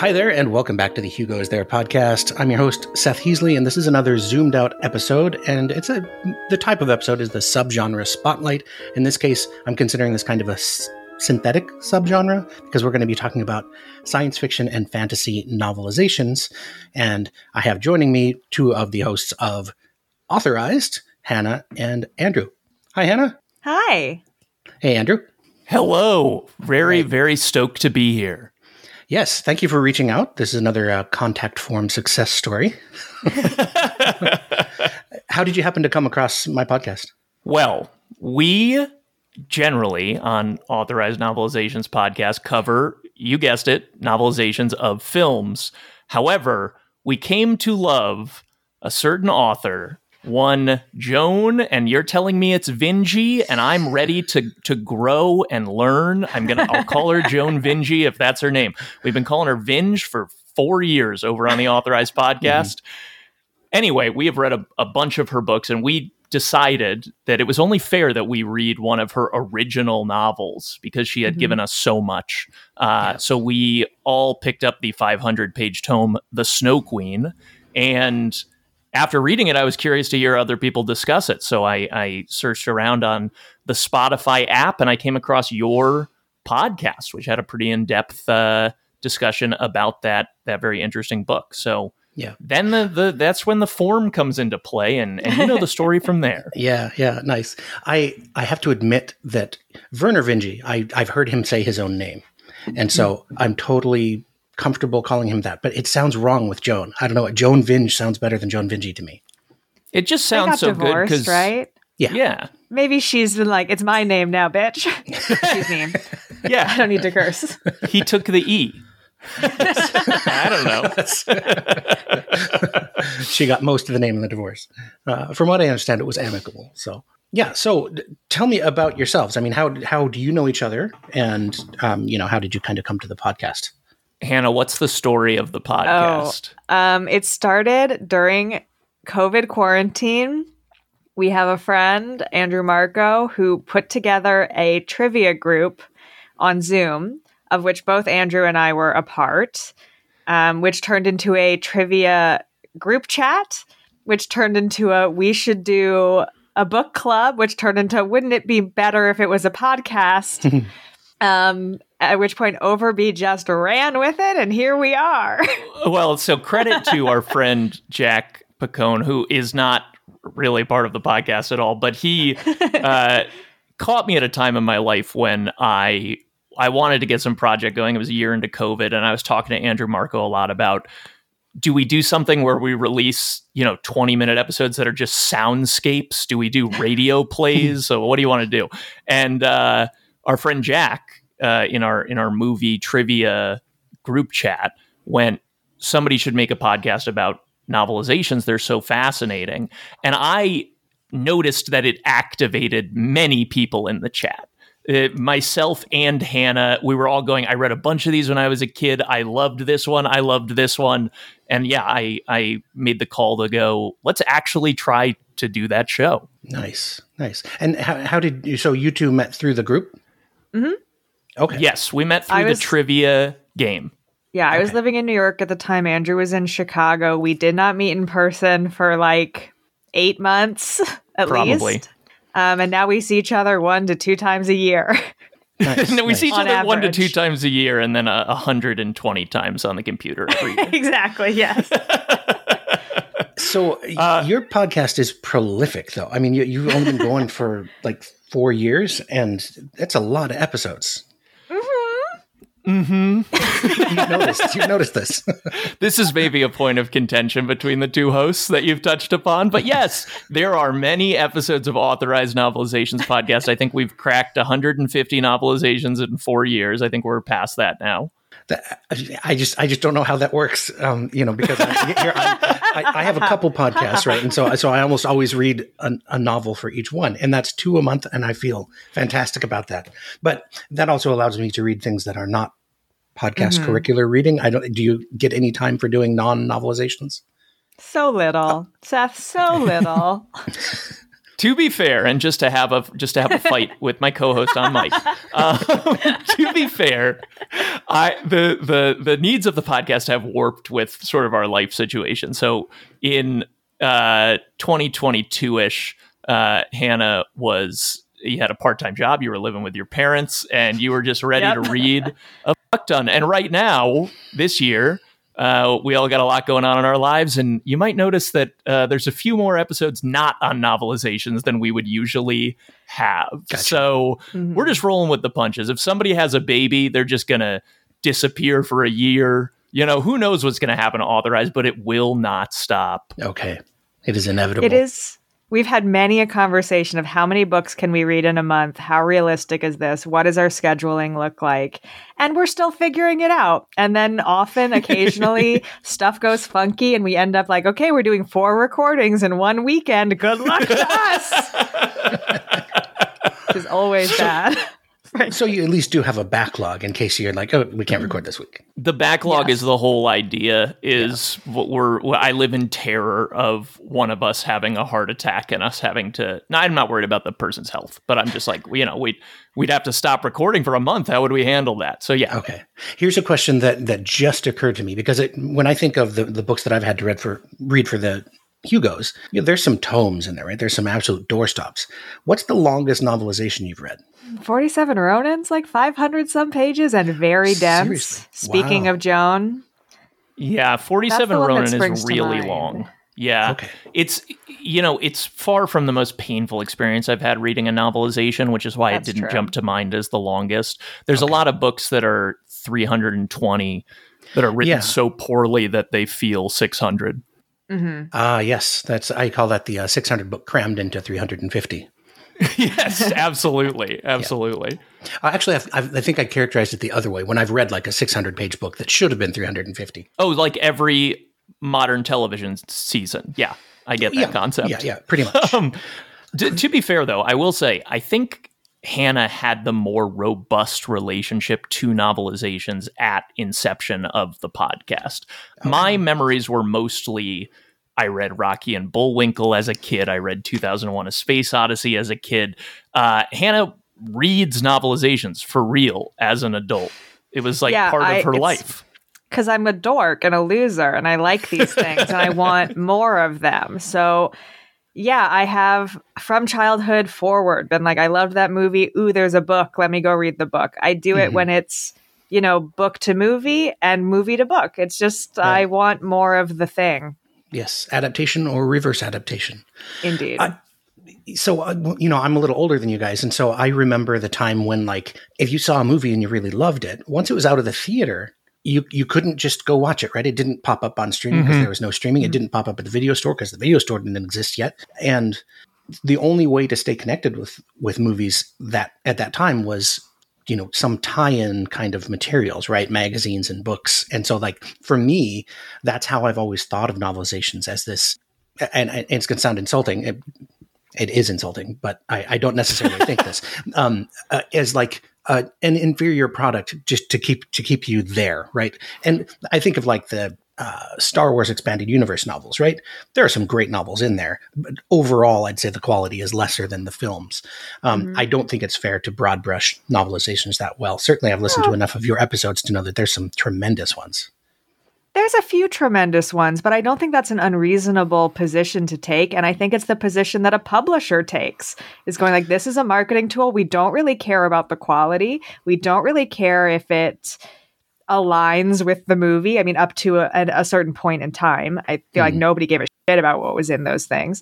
Hi there, and welcome back to the Hugo Is There podcast. I'm your host, Seth Heasley, and this is another zoomed out episode, and the type of episode is the subgenre spotlight. In this case, I'm considering this kind of a synthetic subgenre because we're going to be talking about science fiction and fantasy novelizations, and I have joining me two of the hosts of Authorized, Hannah and Andrew. Hi, Hannah. Hi. Hey, Andrew. Hello. Very stoked to be here. Yes, thank you for reaching out. This is another contact form success story. How did you happen to come across my podcast? Well, we generally on Authorized Novelizations podcast cover, you guessed it, novelizations of films. However, we came to love a certain author, one Joan, and you're telling me it's Vinji, and I'm ready to grow and learn. I'll call her Joan Vinji if that's her name. We've been calling her Vinge for 4 years over on the Authorized podcast. Anyway, we have read a bunch of her books, and we decided that it was only fair that we read one of her original novels because she had given us so much. So we all picked up the 500-page tome, The Snow Queen, and after reading it, I was curious to hear other people discuss it. So I searched around on the Spotify app, and I came across your podcast, which had a pretty in-depth discussion about that very interesting book. So then that's when the form comes into play, and you know the story from there. Yeah, nice. I have to admit that Werner Vinge, I've heard him say his own name, and so I'm totally comfortable calling him that, but it sounds wrong with Joan. I don't know. Joan Vinge sounds better than Joan Vinge to me. It just sounds so good because, right? Yeah. Maybe she's been like, "It's my name now, bitch." Excuse me. Yeah, I don't need to curse. He took the E. I don't know. She got most of the name in the divorce. From what I understand, it was amicable. So yeah. So tell me about yourselves. I mean, how do you know each other, and how did you kind of come to the podcast? Hannah, what's the story of the podcast? It started during COVID quarantine. We have a friend, Andrew Marco, who put together a trivia group on Zoom, of which both Andrew and I were a part, which turned into a trivia group chat, which turned into we should do a book club, which turned into, wouldn't it be better if it was a podcast? At which point Overby just ran with it, and here we are. Well, so credit to our friend Jack Picone, who is not really part of the podcast at all, but he caught me at a time in my life when I wanted to get some project going. It was a year into COVID, and I was talking to Andrew Marco a lot about, do we do something where we release 20-minute episodes that are just soundscapes? Do we do radio plays? So what do you want to do? And our friend Jack, in our movie trivia group chat, went, somebody should make a podcast about novelizations. They're so fascinating. And I noticed that it activated many people in the chat. Myself and Hannah, we were all going, I read a bunch of these when I was a kid. I loved this one. I loved this one. And yeah, I made the call to go, let's actually try to do that show. Nice. And how did you, so you two met through the group? Mm-hmm. Okay. Yes, we met through the trivia game. Yeah, I was living in New York at the time. Andrew was in Chicago. We did not meet in person for like 8 months at least. And now we see each other 1 to 2 times a year. Nice, no, we see each other average. 1 to 2 times a year, and then 120 times on the computer every year. Exactly, yes. So your podcast is prolific, though. I mean, you've only been going for like 4 years, and that's a lot of episodes. You've noticed this. This is maybe a point of contention between the two hosts that you've touched upon. But yes, there are many episodes of Authorized Novelizations podcast. I think we've cracked 150 novelizations in 4 years. I think we're past that now. I just don't know how that works, because I have a couple podcasts, right? And so I almost always read a novel for each one, and that's 2 a month, and I feel fantastic about that. But that also allows me to read things that are not podcast curricular reading. Do you get any time for doing non-novelizations? So little, Seth, so little. To be fair, and just to have a fight with my co-host on mic. To be fair, the needs of the podcast have warped with sort of our life situation. So in 2022-ish, Hannah you had a part-time job, you were living with your parents, and you were just ready to read a fuck ton. And right now, this year, we all got a lot going on in our lives, and you might notice that there's a few more episodes not on novelizations than we would usually have. Gotcha. So we're just rolling with the punches. If somebody has a baby, they're just going to disappear for a year. You know, who knows what's going to happen to Authorized, but it will not stop. Okay. It is inevitable. It is. We've had many a conversation of how many books can we read in a month? How realistic is this? What does our scheduling look like? And we're still figuring it out. And then often, occasionally, stuff goes funky and we end up like, okay, we're doing 4 recordings in one weekend. Good luck to us. Which is always bad. Right. So you at least do have a backlog in case you're like, oh, we can't record this week. The backlog is the whole idea. I live in terror of one of us having a heart attack and us having to. No, I'm not worried about the person's health, but I'm just like, we'd have to stop recording for a month. How would we handle that? So yeah. Okay. Here's a question that just occurred to me because when I think of the books that I've had to read for the Hugos, there's some tomes in there, right? There's some absolute doorstops. What's the longest novelization you've read? 47 Ronins, like 500 some pages and very dense. Seriously? Speaking of Joan. Yeah, 47 Ronin is really long. Yeah. Okay. It's far from the most painful experience I've had reading a novelization, which is why it didn't jump to mind as the longest. There's a lot of books that are 320 that are written so poorly that they feel 600. Yes. I call that the 600 book crammed into 350. Yes, absolutely. Absolutely. Actually, I think I characterized it the other way when I've read like a 600-page book that should have been 350. Oh, like every modern television season. Yeah, I get that concept. Yeah, pretty much. To be fair, though, I will say, I think Hannah had the more robust relationship to novelizations at inception of the podcast. Okay. My memories were mostly... I read Rocky and Bullwinkle as a kid. I read 2001: A Space Odyssey as a kid. Hannah reads novelizations for real as an adult. It was like part of her life. Because I'm a dork and a loser and I like these things and I want more of them. So yeah, I have from childhood forward been like, I loved that movie. Ooh, there's a book. Let me go read the book. I do it when it's, book to movie and movie to book. It's just, I want more of the thing. Yes, adaptation or reverse adaptation. Indeed. So, I'm a little older than you guys. And so I remember the time when, like, if you saw a movie and you really loved it, once it was out of the theater, you couldn't just go watch it, right? It didn't pop up on streaming because there was no streaming. It didn't pop up at the video store because the video store didn't exist yet. And the only way to stay connected with movies at that time was some tie-in kind of materials, right? Magazines and books. And so like, for me, that's how I've always thought of novelizations as this, and it's going to sound insulting. It is insulting, but I don't necessarily think this, as like an inferior product just to keep you there. Right. And I think of like the Star Wars Expanded Universe novels, right? There are some great novels in there, but overall, I'd say the quality is lesser than the films. I don't think it's fair to broad brush novelizations that well. Certainly, I've listened to enough of your episodes to know that there's some tremendous ones. There's a few tremendous ones, but I don't think that's an unreasonable position to take. And I think it's the position that a publisher takes, is going like, this is a marketing tool. We don't really care about the quality. We don't really care if it aligns with the movie. I mean, up to a certain point in time, I feel like nobody gave a shit about what was in those things.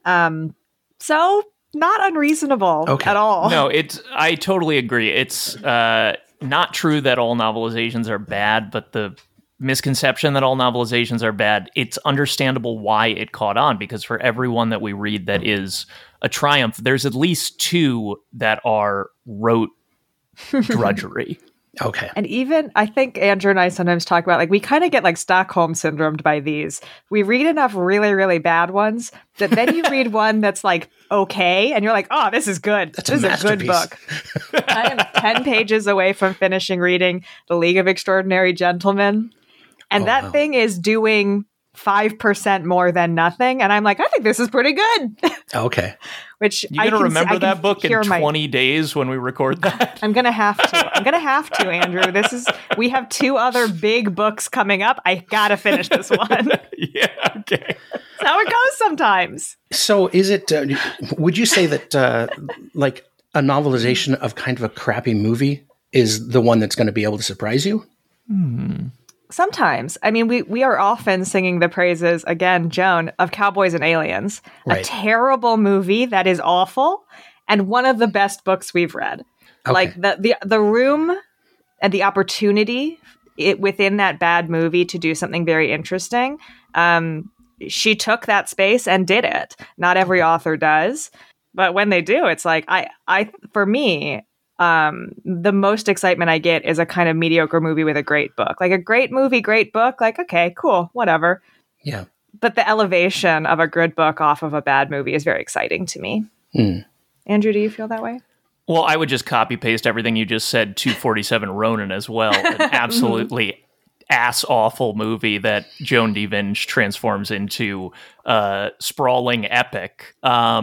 So not unreasonable at all. No, I totally agree. It's not true that all novelizations are bad, but the misconception that all novelizations are bad, it's understandable why it caught on, because for every one that we read that is a triumph, there's at least 2 that are rote drudgery. Okay. And even, I think Andrew and I sometimes talk about, like, we kind of get like Stockholm syndromed by these. We read enough really, really bad ones that then you read one that's like, okay, and you're like, oh, this is good. This is a good book. I am 10 pages away from finishing reading The League of Extraordinary Gentlemen. And thing is doing 5% more than nothing. And I'm like, I think this is pretty good. Okay. Which You gonna remember that book in 20 days when we record that? I'm gonna have to, Andrew. We have 2 other big books coming up. I gotta finish this one. Yeah, okay. That's how it goes sometimes. So is it, would you say that like a novelization of kind of a crappy movie is the one that's going to be able to surprise you? Sometimes. I mean, we are often singing the praises, again, Joan, of Cowboys and Aliens. Right. A terrible movie that is awful, and one of the best books we've read. Okay. Like the room and the opportunity within that bad movie to do something very interesting. She took that space and did it. Not every author does, but when they do, it's like for me, the most excitement I get is a kind of mediocre movie with a great book. Like a great movie, great book. Like, okay, cool, whatever. Yeah. But the elevation of a good book off of a bad movie is very exciting to me. Andrew, do you feel that way? Well, I would just copy paste everything you just said to 47 Ronin as well. An absolutely ass awful movie that Joan D. Vinge transforms into sprawling epic.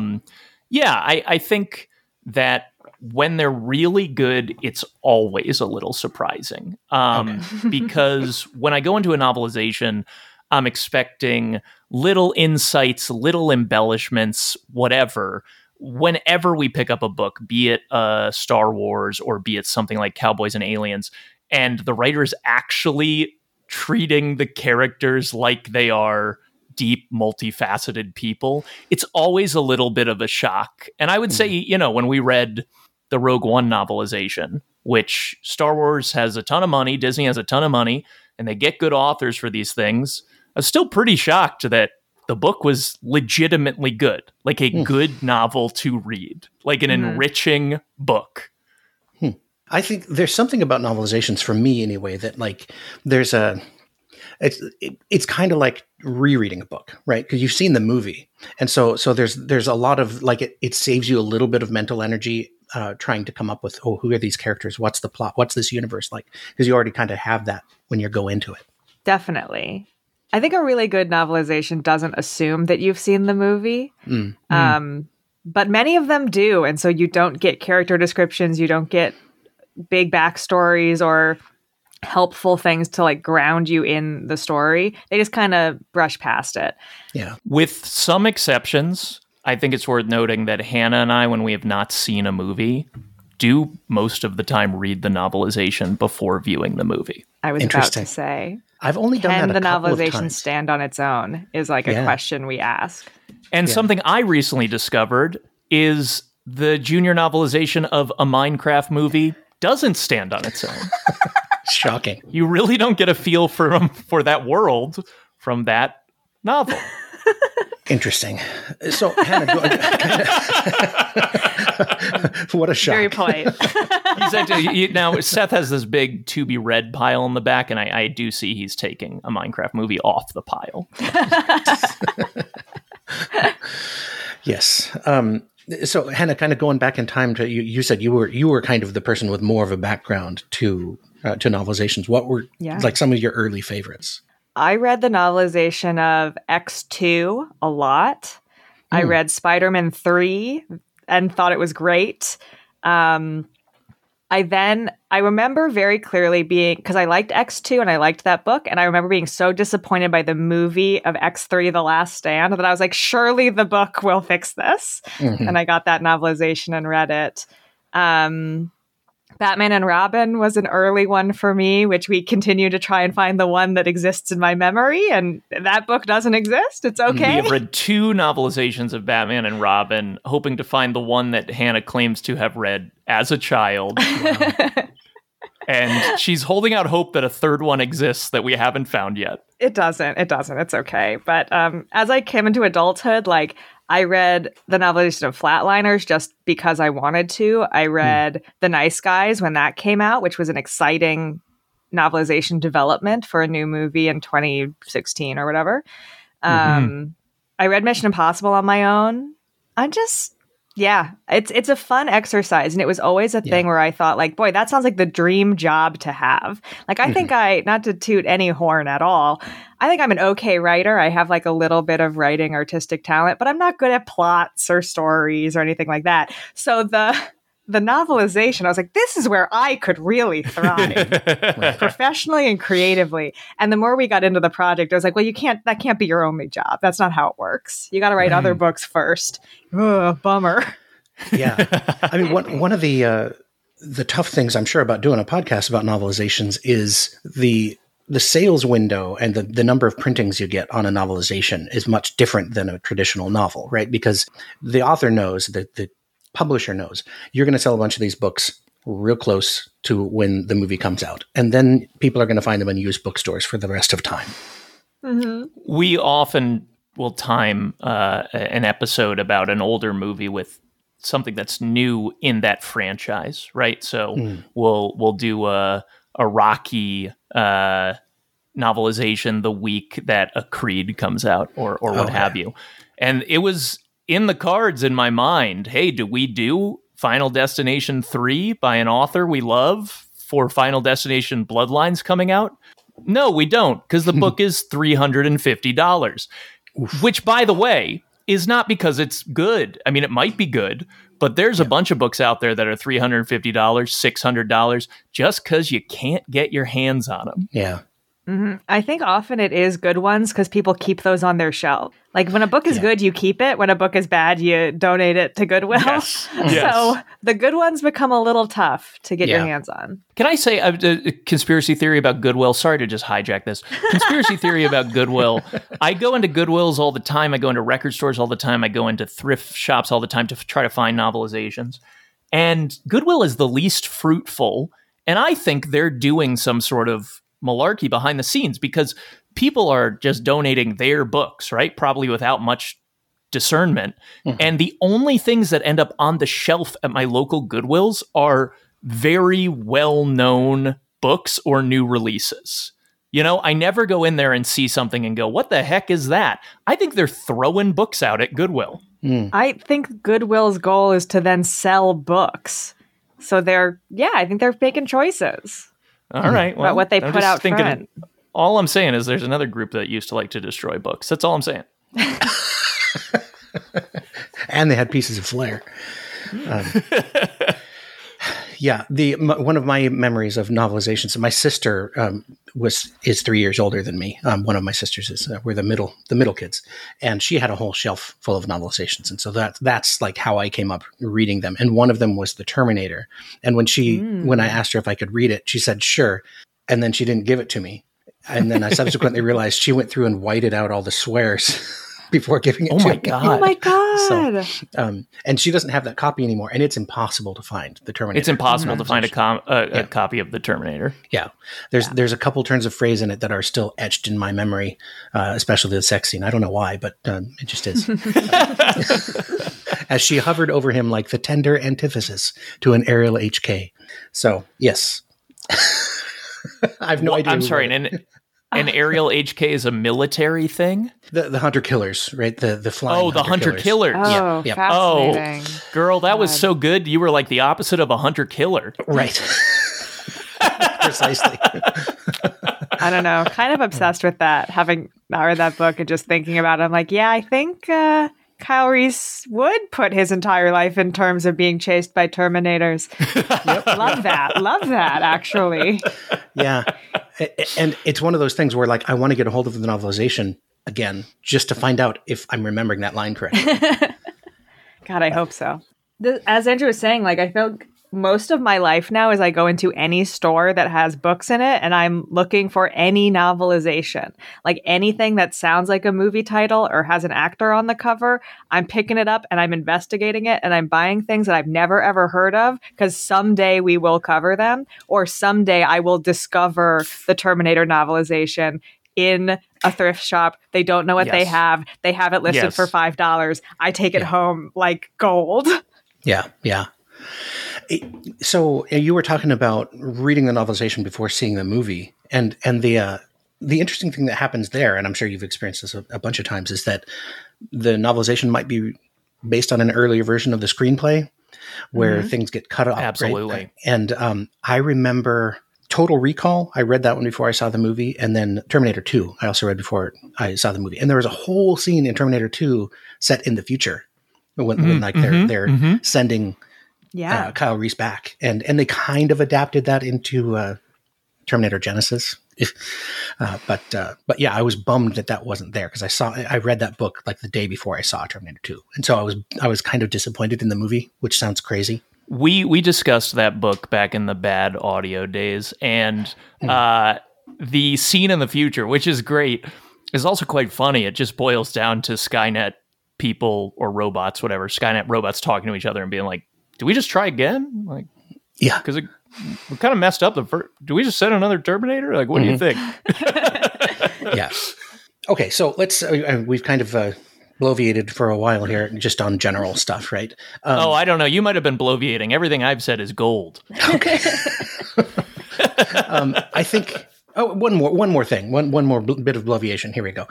I think that when they're really good, it's always a little surprising. Because when I go into a novelization, I'm expecting little insights, little embellishments, whatever. Whenever we pick up a book, be it Star Wars or be it something like Cowboys and Aliens, and the writer's actually treating the characters like they are deep, multifaceted people, it's always a little bit of a shock. And I would say, when we read the Rogue One novelization, which Star Wars has a ton of money, Disney has a ton of money, and they get good authors for these things, I was still pretty shocked that the book was legitimately good, like a good novel to read, like an enriching book. I think there's something about novelizations, for me anyway, that like there's it's kind of like rereading a book, right? Because you've seen the movie, and so there's a lot of like it saves you a little bit of mental energy trying to come up with, who are these characters? What's the plot? What's this universe like? Because you already kind of have that when you go into it. Definitely. I think a really good novelization doesn't assume that you've seen the movie. But many of them do. And so you don't get character descriptions. You don't get big backstories or helpful things to like ground you in the story. They just kind of brush past it. Yeah. With some exceptions, I think it's worth noting that Hannah and I, when we have not seen a movie, do most of the time read the novelization before viewing the movie. I was about to say, I've only done that a couple of times. Can the novelization stand on its own is like a question we ask. And something I recently discovered is the junior novelization of a Minecraft movie doesn't stand on its own. Shocking. You really don't get a feel for that world from that novel. Interesting. So, Hannah, what a shock. Very polite. Now, Seth has this big to be read pile in the back, and I do see he's taking a Minecraft movie off the pile. Yes. So, Hannah, kind of going back in time to you said you were kind of the person with more of a background to novelizations. What were like some of your early favorites? I read the novelization of X2 a lot. I read Spider-Man 3 and thought it was great. I remember very clearly because I liked X2 and I liked that book, and I remember being so disappointed by the movie of X3, The Last Stand, that I was like, surely the book will fix this. And I got that novelization and read it. Batman and Robin was an early one for me, which we continue to try and find the one that exists in my memory, and that book doesn't exist. It's okay. We have read 2 novelizations of Batman and Robin, hoping to find the one that Hannah claims to have read as a child. And she's holding out hope that a third one exists that we haven't found yet. It doesn't. It's okay. But as I came into adulthood, like, I read the novelization of Flatliners just because I wanted to. I read The Nice Guys when that came out, which was an exciting novelization development for a new movie in 2016 or whatever. I read Mission Impossible on my own. Yeah, it's a fun exercise, and it was always a thing where I thought, like, boy, that sounds like the dream job to have. Like, I think not to toot any horn at all, I think I'm an okay writer. I have like a little bit of writing artistic talent, but I'm not good at plots or stories or anything like that. So the novelization, I was like, this is where I could really thrive professionally and creatively. And the more we got into the project, I was like, well, that can't be your only job. That's not how it works. You got to write other books first. Ugh, bummer. Yeah. I mean, one of the tough things I'm sure about doing a podcast about novelizations is the sales window and the number of printings you get on a novelization is much different than a traditional novel, right? Because the author knows that the publisher knows you're going to sell a bunch of these books real close to when the movie comes out. And then people are going to find them in used bookstores for the rest of time. Mm-hmm. We often will time an episode about an older movie with something that's new in that franchise, right? So we'll do a Rocky novelization the week that a Creed comes out or what have you. And it was in the cards in my mind, hey, do we do Final Destination 3 by an author we love for Final Destination Bloodlines coming out? No, we don't, because the book is $350, which, by the way, is not because it's good. I mean, it might be good, but there's a bunch of books out there that are $350, $600, just because you can't get your hands on them. Yeah. Mm-hmm. I think often it is good ones because people keep those on their shelf. Like when a book is good, you keep it. When a book is bad, you donate it to Goodwill. Yes. So the good ones become a little tough to get your hands on. Can I say a conspiracy theory about Goodwill? Sorry to just hijack this. Conspiracy theory about Goodwill. I go into Goodwills all the time. I go into record stores all the time. I go into thrift shops all the time to try to find novelizations. And Goodwill is the least fruitful. And I think they're doing some sort of malarkey behind the scenes because people are just donating their books, right? Probably without much discernment. And the only things that end up on the shelf at my local Goodwills are very well-known books or new releases. You know, I never go in there and see something and go, what the heck is that? I think they're throwing books out at Goodwill. I think Goodwill's goal is to then sell books. So I think they're making choices. All right. Well, about what they put out front. All I'm saying is there's another group that used to like to destroy books. That's all I'm saying. And they had pieces of flair. One of my memories of novelizations. My sister is 3 years older than me. One of my sisters is we're the middle kids, and she had a whole shelf full of novelizations, and so that's like how I came up reading them. And one of them was The Terminator. And when I asked her if I could read it, she said sure, and then she didn't give it to me. And then I subsequently realized she went through and whited out all the swears before giving it to me. Oh my God. So, and she doesn't have that copy anymore, and it's impossible to find The Terminator. It's impossible to find a copy of The Terminator. Yeah. There's a couple turns of phrase in it that are still etched in my memory, especially the sex scene. I don't know why, but it just is. As she hovered over him like the tender antithesis to an aerial HK. So, yes. I have no idea. I'm sorry, an aerial HK is a military thing? The hunter killers, right? The flying. Oh, the hunter killers. Oh, yeah. Fascinating. Oh, girl, that was so good. You were like the opposite of a hunter killer. Right. Precisely. I don't know. Kind of obsessed with that, having not read that book and just thinking about it. I'm like, yeah, I think Kyle Reese would put his entire life in terms of being chased by Terminators. Love that, actually. Yeah. And it's one of those things where, like, I want to get a hold of the novelization again just to find out if I'm remembering that line correctly. God, I hope so. As Andrew was saying, like, I feel most of my life now is I go into any store that has books in it and I'm looking for any novelization. Like anything that sounds like a movie title or has an actor on the cover, I'm picking it up and I'm investigating it and I'm buying things that I've never ever heard of because someday we will cover them or someday I will discover the Terminator novelization in a thrift shop. They don't know what they have. They have it listed for $5. I take it home like gold. Yeah. So you were talking about reading the novelization before seeing the movie, and the interesting thing that happens there, and I'm sure you've experienced this a bunch of times, is that the novelization might be based on an earlier version of the screenplay where things get cut off. Absolutely. Right? And I remember Total Recall. I read that one before I saw the movie. And then Terminator 2, I also read before I saw the movie. And there was a whole scene in Terminator 2 set in the future when like they're sending Kyle Reese back. And they kind of adapted that into Terminator Genesis. But yeah, I was bummed that wasn't there because I read that book like the day before I saw Terminator 2. And so I was kind of disappointed in the movie, which sounds crazy. We discussed that book back in the bad audio days, and the scene in the future, which is great, is also quite funny. It just boils down to Skynet people or robots, whatever, Skynet robots talking to each other and being like, "Do we just try again?" Like, yeah, because we kind of messed up the first. Do we just send another Terminator? Like, what do you think? Yeah. Okay, so let's. We've kind of bloviated for a while here, just on general stuff, right? I don't know. You might have been bloviating. Everything I've said is gold. Okay. I think. Oh, one more thing. One more bit of bloviation. Here we go.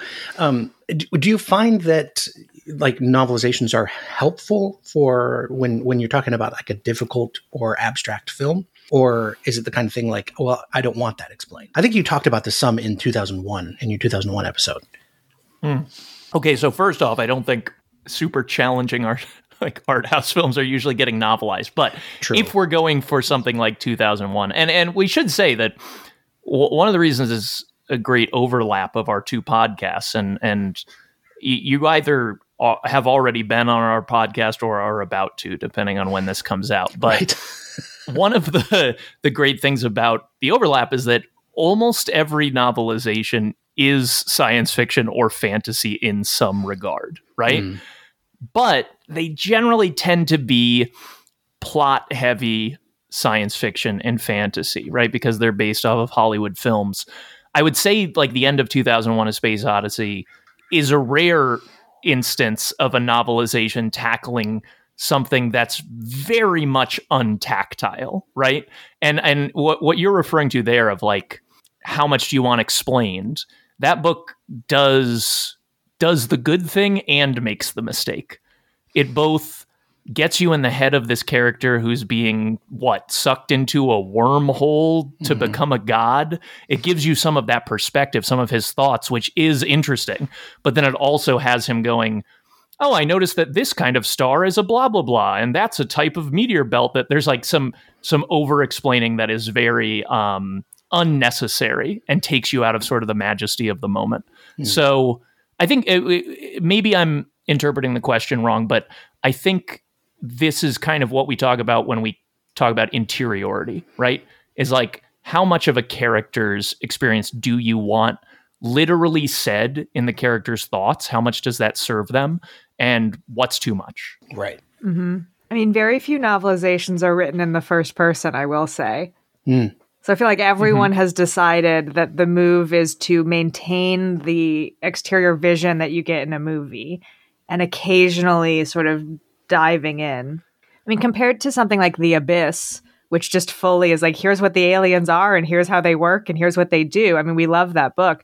Do you find that like novelizations are helpful for when you're talking about like a difficult or abstract film? Or is it the kind of thing like, well, I don't want that explained? I think you talked about this some in 2001, in your 2001 episode. Okay, so first off, I don't think super challenging art house films are usually getting novelized. But if we're going for something like 2001, and we should say that one of the reasons is a great overlap of our two podcasts, and you either have already been on our podcast or are about to, depending on when this comes out. But one of the great things about the overlap is that almost every novelization is science fiction or fantasy in some regard, right? But they generally tend to be plot-heavy science fiction and fantasy, right? Because they're based off of Hollywood films. I would say like the end of 2001: A Space Odyssey is a rare instance of a novelization tackling something that's very much untactile, right? And what you're referring to there of like, how much do you want explained? That book does the good thing and makes the mistake. It both gets you in the head of this character who's being sucked into a wormhole to become a god. It gives you some of that perspective, some of his thoughts, which is interesting. But then it also has him going, oh, I noticed that this kind of star is a blah, blah, blah. And that's a type of meteor belt that there's like some over explaining that is very unnecessary and takes you out of sort of the majesty of the moment. So I think maybe I'm interpreting the question wrong, but I think this is kind of what we talk about when we talk about interiority, right? Is like, how much of a character's experience do you want literally said in the character's thoughts? How much does that serve them? And what's too much? Right. Mm-hmm. I mean, very few novelizations are written in the first person, I will say. So I feel like everyone has decided that the move is to maintain the exterior vision that you get in a movie and occasionally sort of diving in. I mean, compared to something like The Abyss, which just fully is like, here's what the aliens are and here's how they work and here's what they do. I mean, we love that book.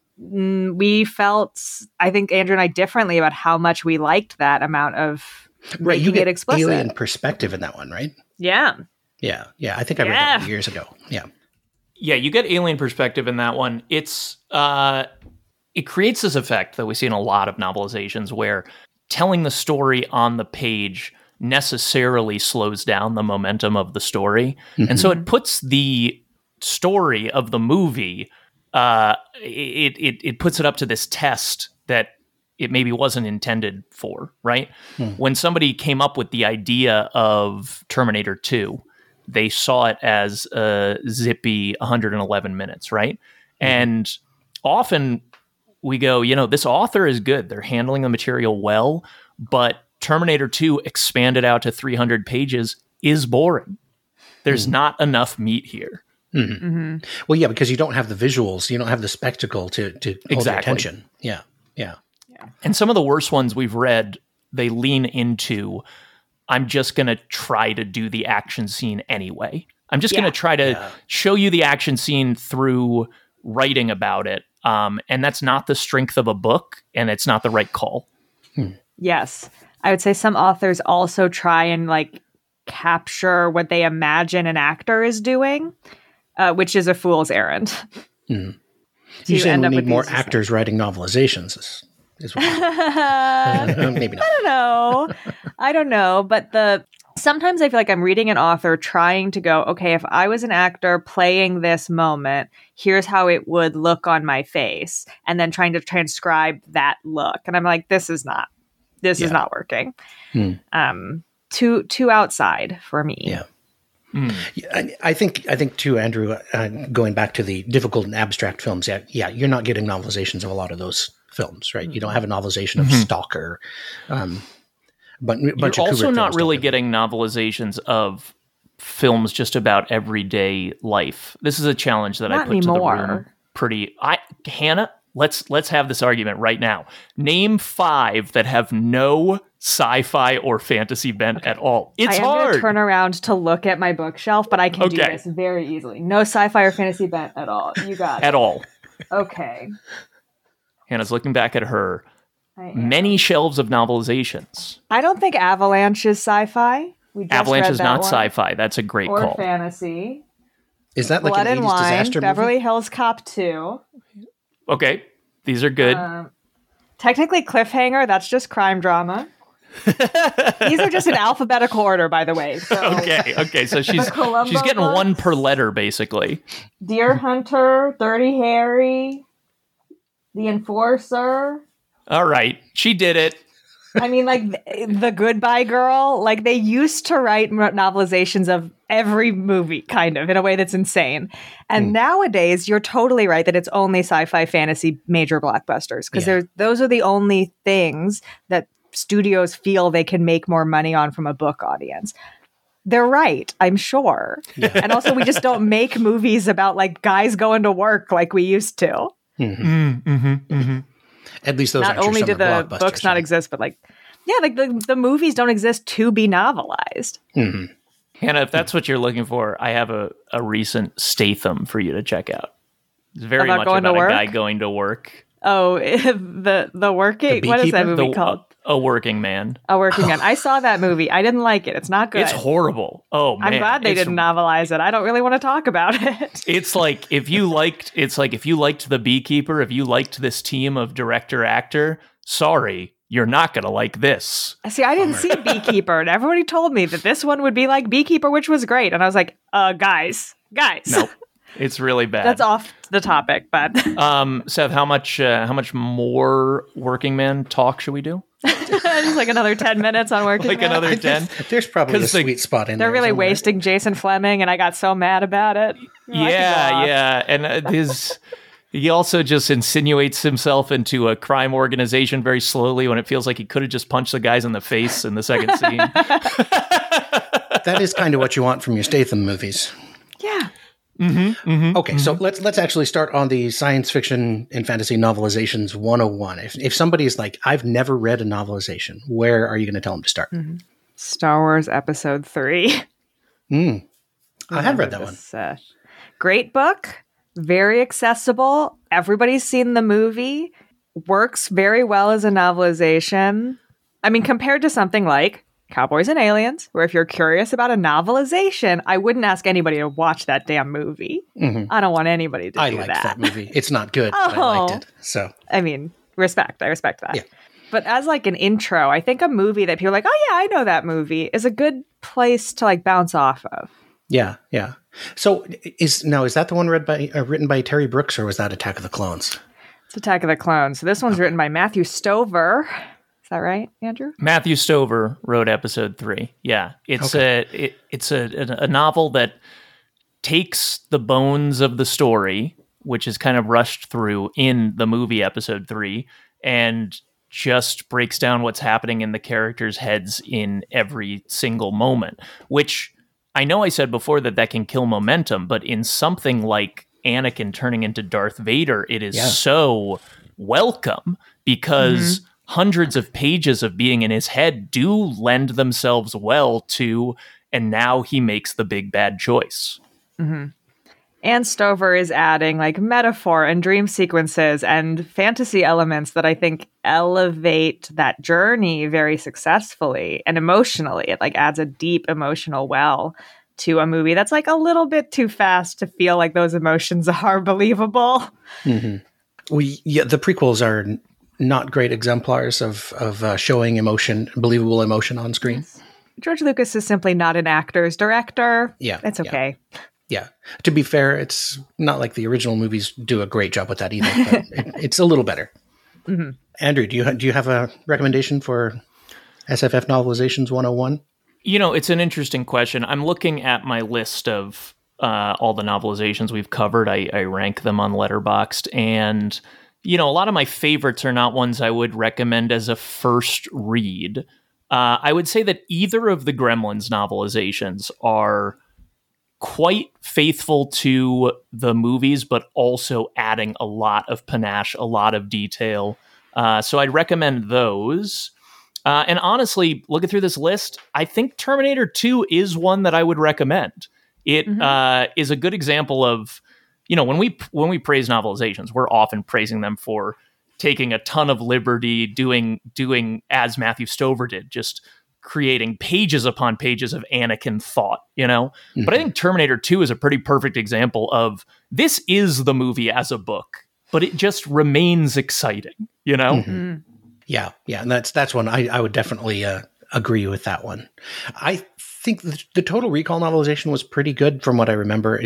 We felt, I think, Andrew and I, differently about how much we liked that amount of making you get it explicit. Alien perspective in that one, right? Yeah. Yeah. I think I read that years ago. Yeah, you get alien perspective in that one. It's it creates this effect that we see in a lot of novelizations where telling the story on the page necessarily slows down the momentum of the story. And so it puts the story of the movie, it puts it up to this test that it maybe wasn't intended for, right? When somebody came up with the idea of Terminator 2, they saw it as a zippy 111 minutes, right? And often we go, this author is good. They're handling the material well, but Terminator 2 expanded out to 300 pages is boring. There's not enough meat here. Well, yeah, because you don't have the visuals, you don't have the spectacle to hold your attention. Yeah. And some of the worst ones we've read, they lean into, I'm just going to try to do the action scene anyway. I'm just going to try to show you the action scene through writing about it. And that's not the strength of a book, and it's not the right call. Yes. I would say some authors also try and like capture what they imagine an actor is doing, which is a fool's errand. Mm. You saying we need more actors writing novelizations is what maybe not. I don't know. But sometimes I feel like I'm reading an author trying to go, okay, if I was an actor playing this moment, here's how it would look on my face. And then trying to transcribe that look. And I'm like, this is not working. Too outside for me. Yeah. I think too, Andrew, going back to the difficult and abstract films, you're not getting novelizations of a lot of those films, right? You don't have a novelization of Stalker. But you're also not really getting novelizations of films just about everyday life. This is a challenge that I put anymore. To the room. Hannah, let's have this argument right now. Name 5 that have no sci-fi or fantasy bent at all. It's hard. I'm going to turn around to look at my bookshelf, but I can do this very easily. No sci-fi or fantasy bent at all. You got it. At all. Okay. Hannah's looking back at her many shelves of novelizations. I don't think Avalanche is sci-fi. Avalanche is not sci-fi. That's a great call. Or fantasy. Is that like Blood an 80s and Wine, disaster Beverly movie? Hills Cop 2. Okay. These are good. Technically Cliffhanger, that's just crime drama. These are just in alphabetical order, by the way. So. Okay. So she's getting books, 1 per letter, basically. Deer Hunter, Dirty Harry, The Enforcer. All right. She did it. I mean, like, The Goodbye Girl, like, they used to write novelizations of every movie, kind of, in a way that's insane. And nowadays, you're totally right that it's only sci-fi, fantasy, major blockbusters. Because those are the only things that studios feel they can make more money on from a book audience. They're right, I'm sure. Yeah. And also, we just don't make movies about, like, guys going to work like we used to. At least those not only do the books not exist, but like the movies don't exist to be novelized. Hannah, if that's what you're looking for, I have a recent Statham for you to check out. It's very much about a guy going to work. Oh, the working. What is that movie called? A Working Man. A Working Man. I saw that movie. I didn't like it. It's not good. It's horrible. Oh man, I'm glad they didn't novelize it. I don't really want to talk about it. It's like if you liked The Beekeeper, if you liked this team of director actor, sorry, you're not gonna like this. See, I didn't see Beekeeper, and everybody told me that this one would be like Beekeeper, which was great, and I was like, guys. Nope. It's really bad. That's off the topic, but Seth, how much more Working Man talk should we do? Just like another 10 minutes on Working Man. Like another 10? There's probably a sweet spot in there. They're really wasting Jason Fleming, and I got so mad about it. Yeah. And he also just insinuates himself into a crime organization very slowly when it feels like he could have just punched the guys in the face in the second scene. That is kind of what you want from your Statham movies. Yeah. Okay, so let's actually start on the science fiction and fantasy novelizations 101. If somebody's like, I've never read a novelization, where are you going to tell them to start? Star Wars Episode 3. I have read that one. Great book, very accessible. Everybody's seen the movie. Works very well as a novelization. I mean, compared to something like Cowboys and Aliens, where if you're curious about a novelization, I wouldn't ask anybody to watch that damn movie. I don't want anybody to do that. I liked that movie. It's not good, but I liked it. So, I mean, respect. I respect that. Yeah. But as like an intro, I think a movie that people are like, oh yeah, I know that movie, is a good place to like bounce off of. Yeah. So is that the one written by Terry Brooks, or was that Attack of the Clones? It's Attack of the Clones. So this one's written by Matthew Stover. Is that right, Andrew? Matthew Stover wrote Episode 3. Yeah, it's a novel that takes the bones of the story, which is kind of rushed through in the movie Episode 3, and just breaks down what's happening in the characters' heads in every single moment, which I know I said before that can kill momentum, but in something like Anakin turning into Darth Vader, it is so welcome because hundreds of pages of being in his head do lend themselves well to, and now he makes the big bad choice. And Stover is adding like metaphor and dream sequences and fantasy elements that I think elevate that journey very successfully and emotionally. It like adds a deep emotional well to a movie that's like a little bit too fast to feel like those emotions are believable. Mm-hmm. The prequels are not great exemplars of showing believable emotion on screen. Yes. George Lucas is simply not an actor's director. Yeah. It's okay. Yeah. To be fair, it's not like the original movies do a great job with that either, but it's a little better. Mm-hmm. Andrew, do you have a recommendation for SFF Novelizations 101? It's an interesting question. I'm looking at my list of all the novelizations we've covered. I rank them on Letterboxd, and a lot of my favorites are not ones I would recommend as a first read. I would say that either of the Gremlins novelizations are quite faithful to the movies, but also adding a lot of panache, a lot of detail. So I'd recommend those. And honestly, looking through this list, I think Terminator 2 is one that I would recommend. It is a good example of, when we praise novelizations, we're often praising them for taking a ton of liberty, doing as Matthew Stover did, just creating pages upon pages of Anakin thought, Mm-hmm. But I think Terminator 2 is a pretty perfect example of this is the movie as a book, but it just remains exciting, Mm-hmm. Yeah. And that's one I would definitely agree with that one. I think the Total Recall novelization was pretty good from what I remember.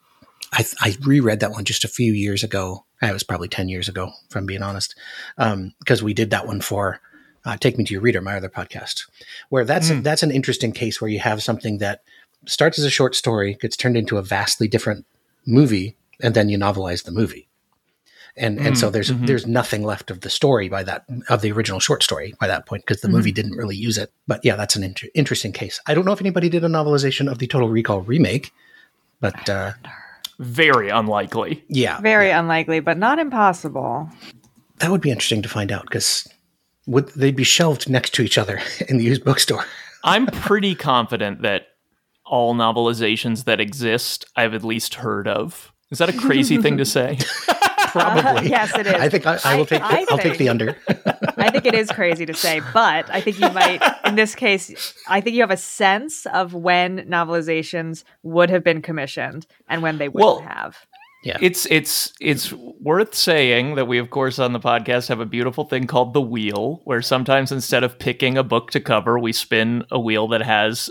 I reread that one just a few years ago. It was probably 10 years ago, if I'm being honest, because we did that one for Take Me to Your Reader, my other podcast, where that's an interesting case where you have something that starts as a short story, gets turned into a vastly different movie, and then you novelize the movie. And so there's nothing left of the story of the original short story by that point, because the movie didn't really use it. But yeah, that's an interesting case. I don't know if anybody did a novelization of the Total Recall remake, but very unlikely. Yeah. Very unlikely, but not impossible. That would be interesting to find out, because would they be shelved next to each other in the used bookstore? I'm pretty confident that all novelizations that exist, I've at least heard of. Is that a crazy thing to say? Probably. Yes, it is. I think I'll take the under. I think it is crazy to say, but I think you might, in this case, I think you have a sense of when novelizations would have been commissioned and when they wouldn't have. Yeah. It's worth saying that we, of course, on the podcast have a beautiful thing called the wheel, where sometimes instead of picking a book to cover, we spin a wheel that has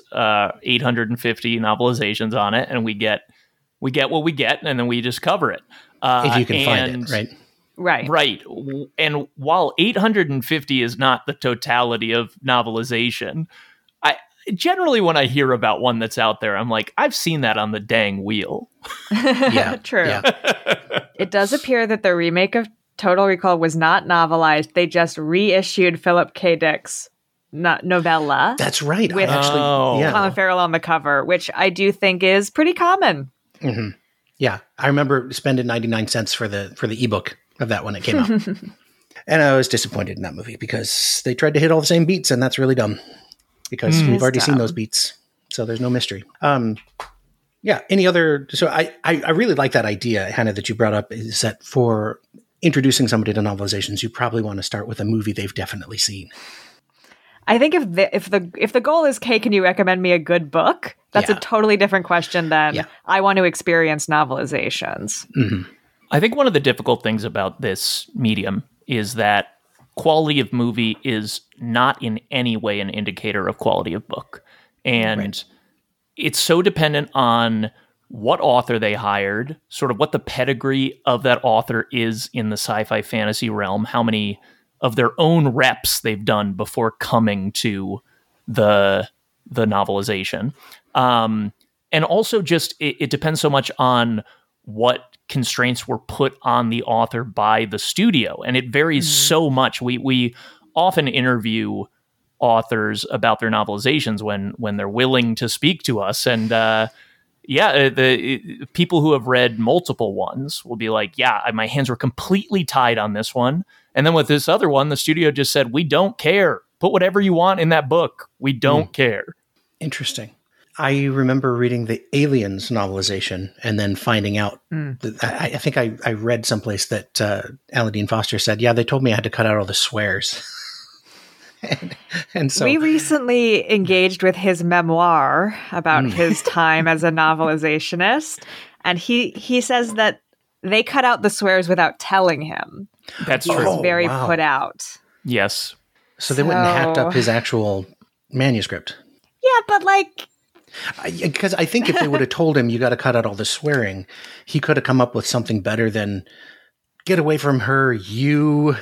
850 novelizations on it, and we get what we get, and then we just cover it. If you can find it, right? Right. And while 850 is not the totality of novelization, generally when I hear about one that's out there, I'm like, I've seen that on the dang wheel. Yeah. True. Yeah. It does appear that the remake of Total Recall was not novelized. They just reissued Philip K. Dick's novella. That's right. With Colin Farrell on the cover, which I do think is pretty common. Mm-hmm. Yeah. I remember spending 99 cents for the ebook of that when it came out. And I was disappointed in that movie because they tried to hit all the same beats, and that's really dumb. Because we've already seen those beats, so there's no mystery. Yeah. Any other? So I really like that idea, Hannah, that you brought up. Is that for introducing somebody to novelizations, you probably want to start with a movie they've definitely seen. I think if the goal is, "Hey, can you recommend me a good book?" That's a totally different question than I want to experience novelizations. Mm-hmm. I think one of the difficult things about this medium is that quality of movie is not in any way an indicator of quality of book. And it's so dependent on what author they hired, sort of what the pedigree of that author is in the sci-fi fantasy realm, how many of their own reps they've done before coming to the novelization. And also just, it depends so much on what constraints were put on the author by the studio. And it varies so much. We often interview authors about their novelizations when they're willing to speak to us. And the people who have read multiple ones will be like, my hands were completely tied on this one. And then with this other one, the studio just said, we don't care. Put whatever you want in that book. We don't care. Interesting. I remember reading the Aliens novelization and then finding out. I think I read someplace that Alan Dean Foster said, "Yeah, they told me I had to cut out all the swears." and so we recently engaged with his memoir about his time as a novelizationist, and he says that they cut out the swears without telling him. That's He true. was very put out. Yes. So they went and hacked up his actual manuscript. Yeah, but like, Because I think if they would have told him, you got to cut out all the swearing, he could have come up with something better than "get away from her, you."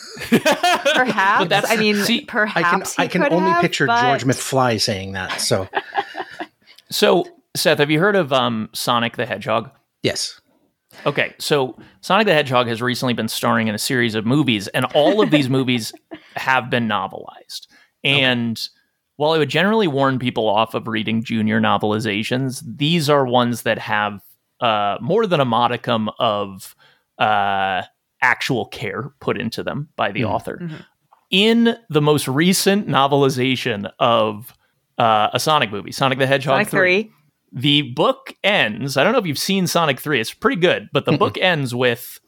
perhaps. that's- I mean, see, perhaps I can he could only have, picture but George McFly saying that. So So, Seth, have you heard of Sonic the Hedgehog? yes. Okay, so Sonic the Hedgehog has recently been starring in a series of movies, and all of these movies have been novelized. And while I would generally warn people off of reading junior novelizations, these are ones that have more than a modicum of actual care put into them by the author. Mm-hmm. In the most recent novelization of a Sonic movie, Sonic the Hedgehog Sonic 3. the book ends. I don't know if you've seen Sonic 3. It's pretty good, but the book ends with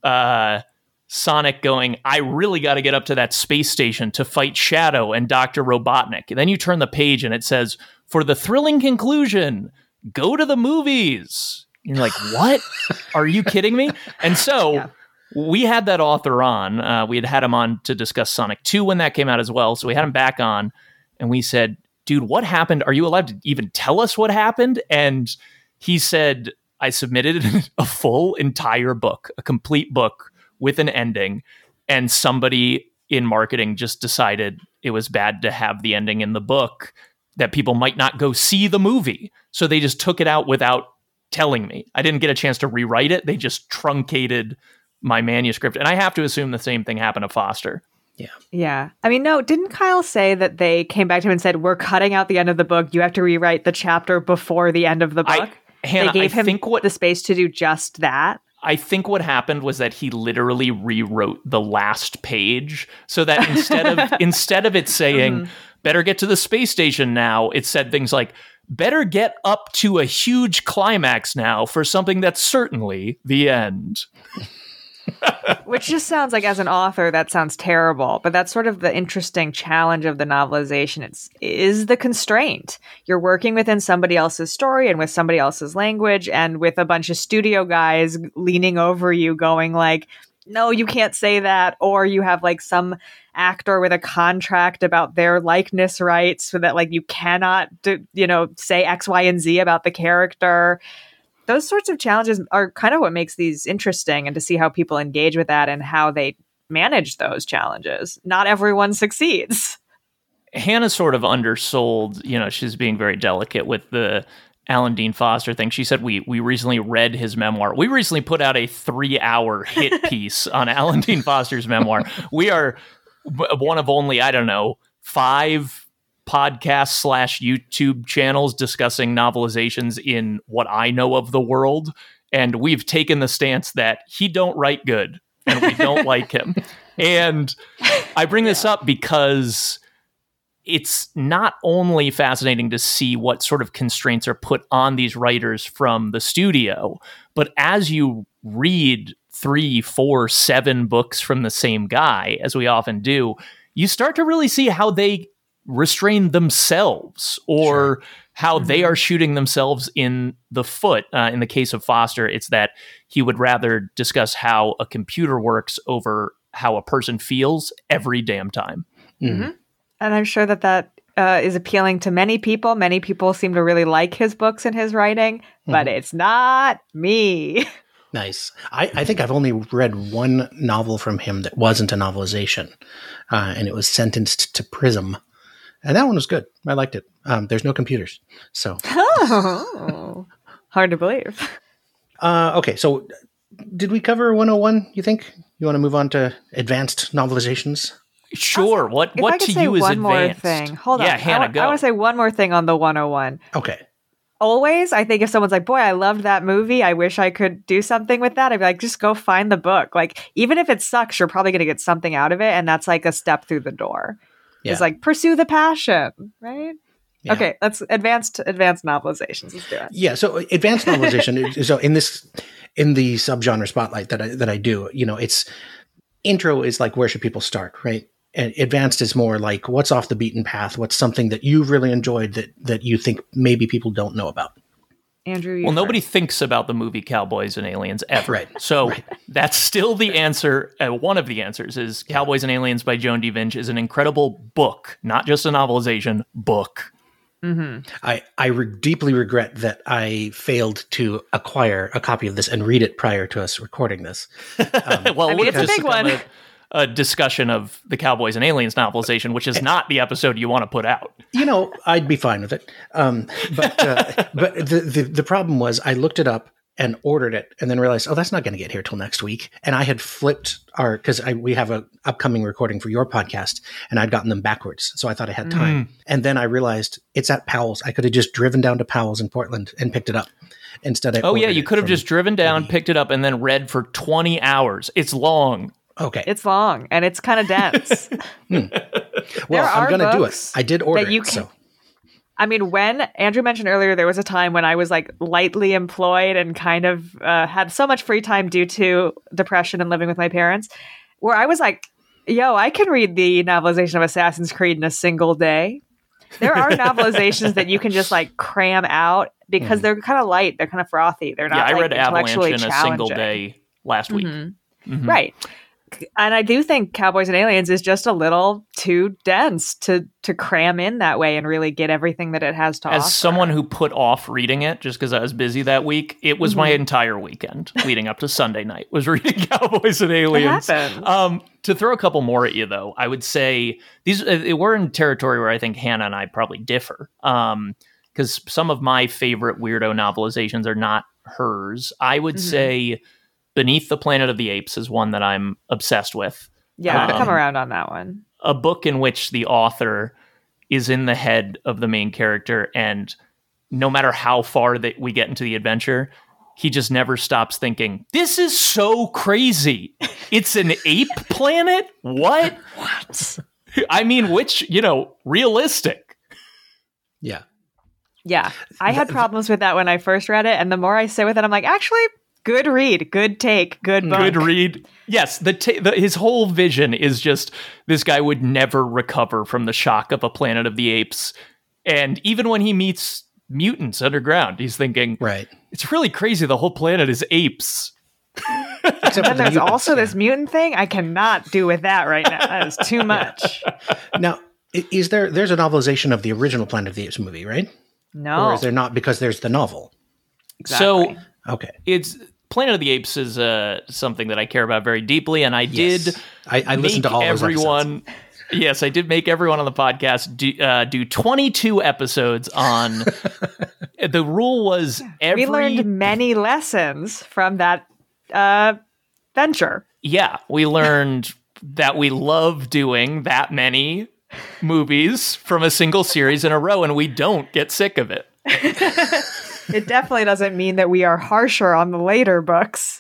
Sonic going, "I really got to get up to that space station to fight Shadow and Dr. Robotnik." And then you turn the page and it says, "For the thrilling conclusion, go to the movies." You're like, what? Are you kidding me? And so we had that author on. We had him on to discuss Sonic 2 when that came out as well. So we had him back on and we said, "Dude, what happened? Are you allowed to even tell us what happened?" And he said, "I submitted a full entire book, a complete book with an ending. And somebody in marketing just decided it was bad to have the ending in the book, that people might not go see the movie. So they just took it out without telling me. I didn't get a chance to rewrite it. They just truncated my manuscript." And I have to assume the same thing happened to Foster. Yeah. I mean, no, didn't Kyle say that they came back to him and said, "We're cutting out the end of the book. You have to rewrite the chapter before the end of the book"? Hannah, they gave I him think the space to do just that. I think what happened was that he literally rewrote the last page so that instead of it saying "better get to the space station now," it said things like "better get up to a huge climax now for something that's certainly the end." Which just sounds like, as an author, that sounds terrible. But that's sort of the interesting challenge of the novelization. Is the constraint. You're working within somebody else's story and with somebody else's language and with a bunch of studio guys leaning over you going like, "No, you can't say that." Or you have like some actor with a contract about their likeness rights so that like you cannot say X, Y, and Z about the character. Those sorts of challenges are kind of what makes these interesting, and to see how people engage with that and how they manage those challenges. Not everyone succeeds. Hannah sort of undersold, she's being very delicate with the Alan Dean Foster thing. She said we recently read his memoir. We recently put out a 3-hour hit piece on Alan Dean Foster's memoir. We are one of only, 5 podcasts / YouTube channels discussing novelizations in what I know of the world. And we've taken the stance that he don't write good and we don't like him. And I bring this up because it's not only fascinating to see what sort of constraints are put on these writers from the studio, but as you read 3, 4, 7 books from the same guy, as we often do, you start to really see how they restrain themselves or how they are shooting themselves in the foot. In the case of Foster, it's that he would rather discuss how a computer works over how a person feels every damn time. Mm-hmm. And I'm sure that is appealing to many people. Many people seem to really like his books and his writing, but it's not me. Nice. I think I've only read one novel from him that wasn't a novelization, and it was Sentenced to Prism. And that one was good. I liked it. There's no computers. So hard to believe. Okay, so did we cover 101, you think? You want to move on to advanced novelizations? Sure. What to you is one advanced? More thing. Hold on. Hannah, go. I want to say one more thing on the 101. Okay. Always, I think if someone's like, "Boy, I loved that movie. I wish I could do something with that," I'd be like, just go find the book. Like, even if it sucks, you're probably going to get something out of it. And that's like a step through the door. Yeah. It's like, pursue the passion, right? Yeah. Okay, let's advanced novelizations. Let's do it. Yeah, so advanced novelization. So in the subgenre spotlight that I do, it's intro is like where should people start, right? And advanced is more like what's off the beaten path, what's something that you really enjoyed that you think maybe people don't know about. Andrew, well, nobody thinks about the movie Cowboys and Aliens ever. Right. So that's still the answer. One of the answers is Cowboys and Aliens by Joan D. Vinch is an incredible book, not just a novelization, book. Mm-hmm. I deeply regret that I failed to acquire a copy of this and read it prior to us recording this. Well, I mean, it's a big one. A discussion of the Cowboys and Aliens novelization, which is not the episode you want to put out. I'd be fine with it. But the problem was I looked it up and ordered it and then realized, that's not going to get here till next week. And I had flipped because we have an upcoming recording for your podcast and I'd gotten them backwards. So I thought I had time. And then I realized it's at Powell's. I could have just driven down to Powell's in Portland and picked it up. Instead, you could have just driven down, picked it up, and then read for 20 hours. It's long. Okay. It's long and it's kind of dense. Well, I'm going to do it. I did order it. So. I mean, when Andrew mentioned earlier, there was a time when I was like lightly employed and kind of had so much free time due to depression and living with my parents, where I was like, I can read the novelization of Assassin's Creed in a single day. There are novelizations that you can just like cram out because they're kind of light. They're kind of frothy. They're not I read intellectually Avalanche in a single day last week. Mm-hmm. Right. And I do think Cowboys and Aliens is just a little too dense to cram in that way and really get everything that it has to offer. As someone who put off reading it just because I was busy that week, it was my entire weekend leading up to Sunday night was reading Cowboys and Aliens. To throw a couple more at you, though, I would say we're in territory where I think Hannah and I probably differ because some of my favorite weirdo novelizations are not hers. I would say Beneath the Planet of the Apes is one that I'm obsessed with. Yeah, I've come around on that one. A book in which the author is in the head of the main character, and no matter how far that we get into the adventure, he just never stops thinking, this is so crazy. It's an ape planet? What? I mean, realistic. Yeah. Yeah. I had problems with that when I first read it, and the more I sit with it, I'm like, actually, good read, good take, good book. Good read. Yes, his whole vision is just this guy would never recover from the shock of a Planet of the Apes. And even when he meets mutants underground, he's thinking, right, it's really crazy. The whole planet is apes. Except and there's also this mutant thing. I cannot do with that right now. That is too much. Now, there's a novelization of the original Planet of the Apes movie, right? No. Or is there not because there's the novel? Exactly. So, okay. It's Planet of the Apes is something that I care about very deeply, and I did. I listened to all everyone. Those yes, I did make everyone on the podcast do 22 episodes on. The rule was we learned many lessons from that venture. Yeah, we learned that we love doing that many movies from a single series in a row, and we don't get sick of it. It definitely doesn't mean that we are harsher on the later books.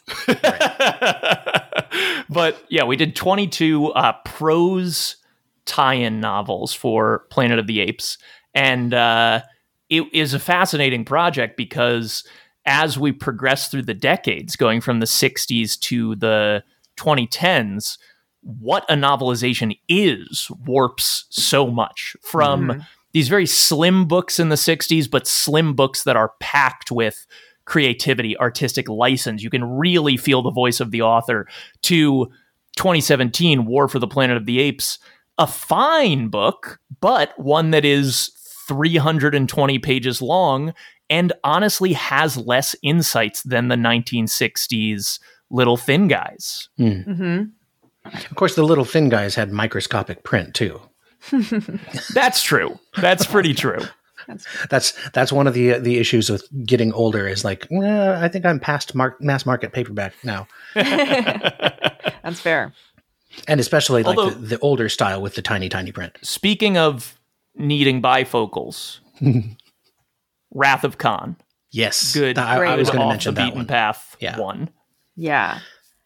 But yeah, we did 22 prose tie-in novels for Planet of the Apes. And it is a fascinating project because as we progress through the decades, going from the 60s to the 2010s, what a novelization is warps so much from these very slim books in the 60s, but slim books that are packed with creativity, artistic license. You can really feel the voice of the author, to 2017, War for the Planet of the Apes, a fine book, but one that is 320 pages long and honestly has less insights than the 1960s Little Thin Guys. Of course, the Little Thin Guys had microscopic print, too. That's true. That's pretty true. That's one of the issues with getting older is like, I think I'm past mass market paperback now. That's fair. And especially the older style with the tiny print. Speaking of needing bifocals, Wrath of Khan. Yes. Good. I was going to mention the that beaten one. path Yeah. one. Yeah.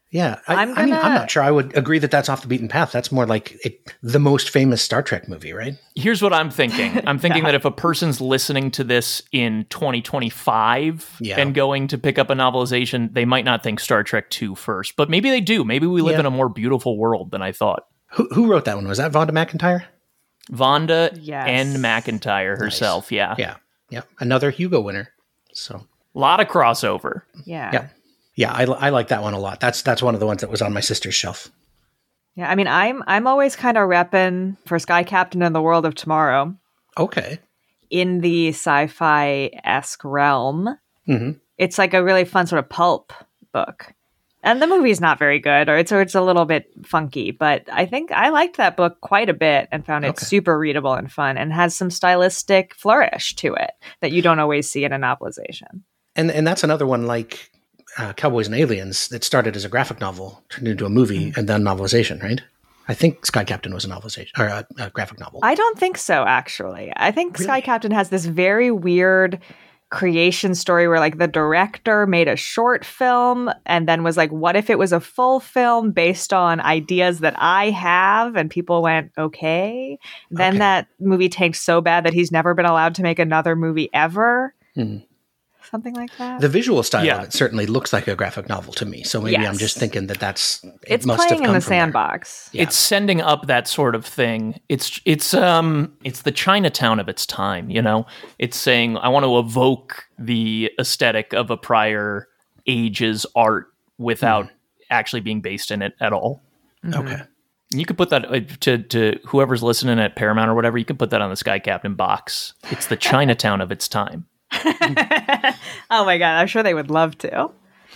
Yeah, I'm not sure I would agree that that's off the beaten path. That's more like the most famous Star Trek movie, right? Here's what I'm thinking. I'm thinking that if a person's listening to this in 2025 and going to pick up a novelization, they might not think Star Trek 2 first, but maybe they do. Maybe we live in a more beautiful world than I thought. Who wrote that one? Was that Vonda McIntyre? Vonda N. McIntyre herself, nice. Yeah. Another Hugo winner. So a lot of crossover. Yeah, I like that one a lot. That's one of the ones that was on my sister's shelf. Yeah, I mean, I'm always kind of repping for Sky Captain and the World of Tomorrow. Okay. In the sci-fi-esque realm. Mm-hmm. It's like a really fun sort of pulp book. And the movie's not very good, or it's a little bit funky, but I think I liked that book quite a bit and found it super readable and fun and has some stylistic flourish to it that you don't always see in a novelization. And that's another one like Cowboys and Aliens that started as a graphic novel, turned into a movie, and then novelization, right? I think Sky Captain was a novelization, or a graphic novel. I don't think so, actually. I think Sky Captain has this very weird creation story where like the director made a short film and then was like, what if it was a full film based on ideas that I have? And people went, okay. Then that movie tanked so bad that he's never been allowed to make another movie ever. Something like that. The visual style of it certainly looks like a graphic novel to me. So maybe I'm just thinking it's playing in the sandbox. Yeah. It's sending up that sort of thing. It's the Chinatown of its time, you know? It's saying, I want to evoke the aesthetic of a prior age's art without actually being based in it at all. Okay. You could put that to whoever's listening at Paramount or whatever, you could put that on the Sky Captain box. It's the Chinatown of its time. Oh my God, I'm sure they would love to.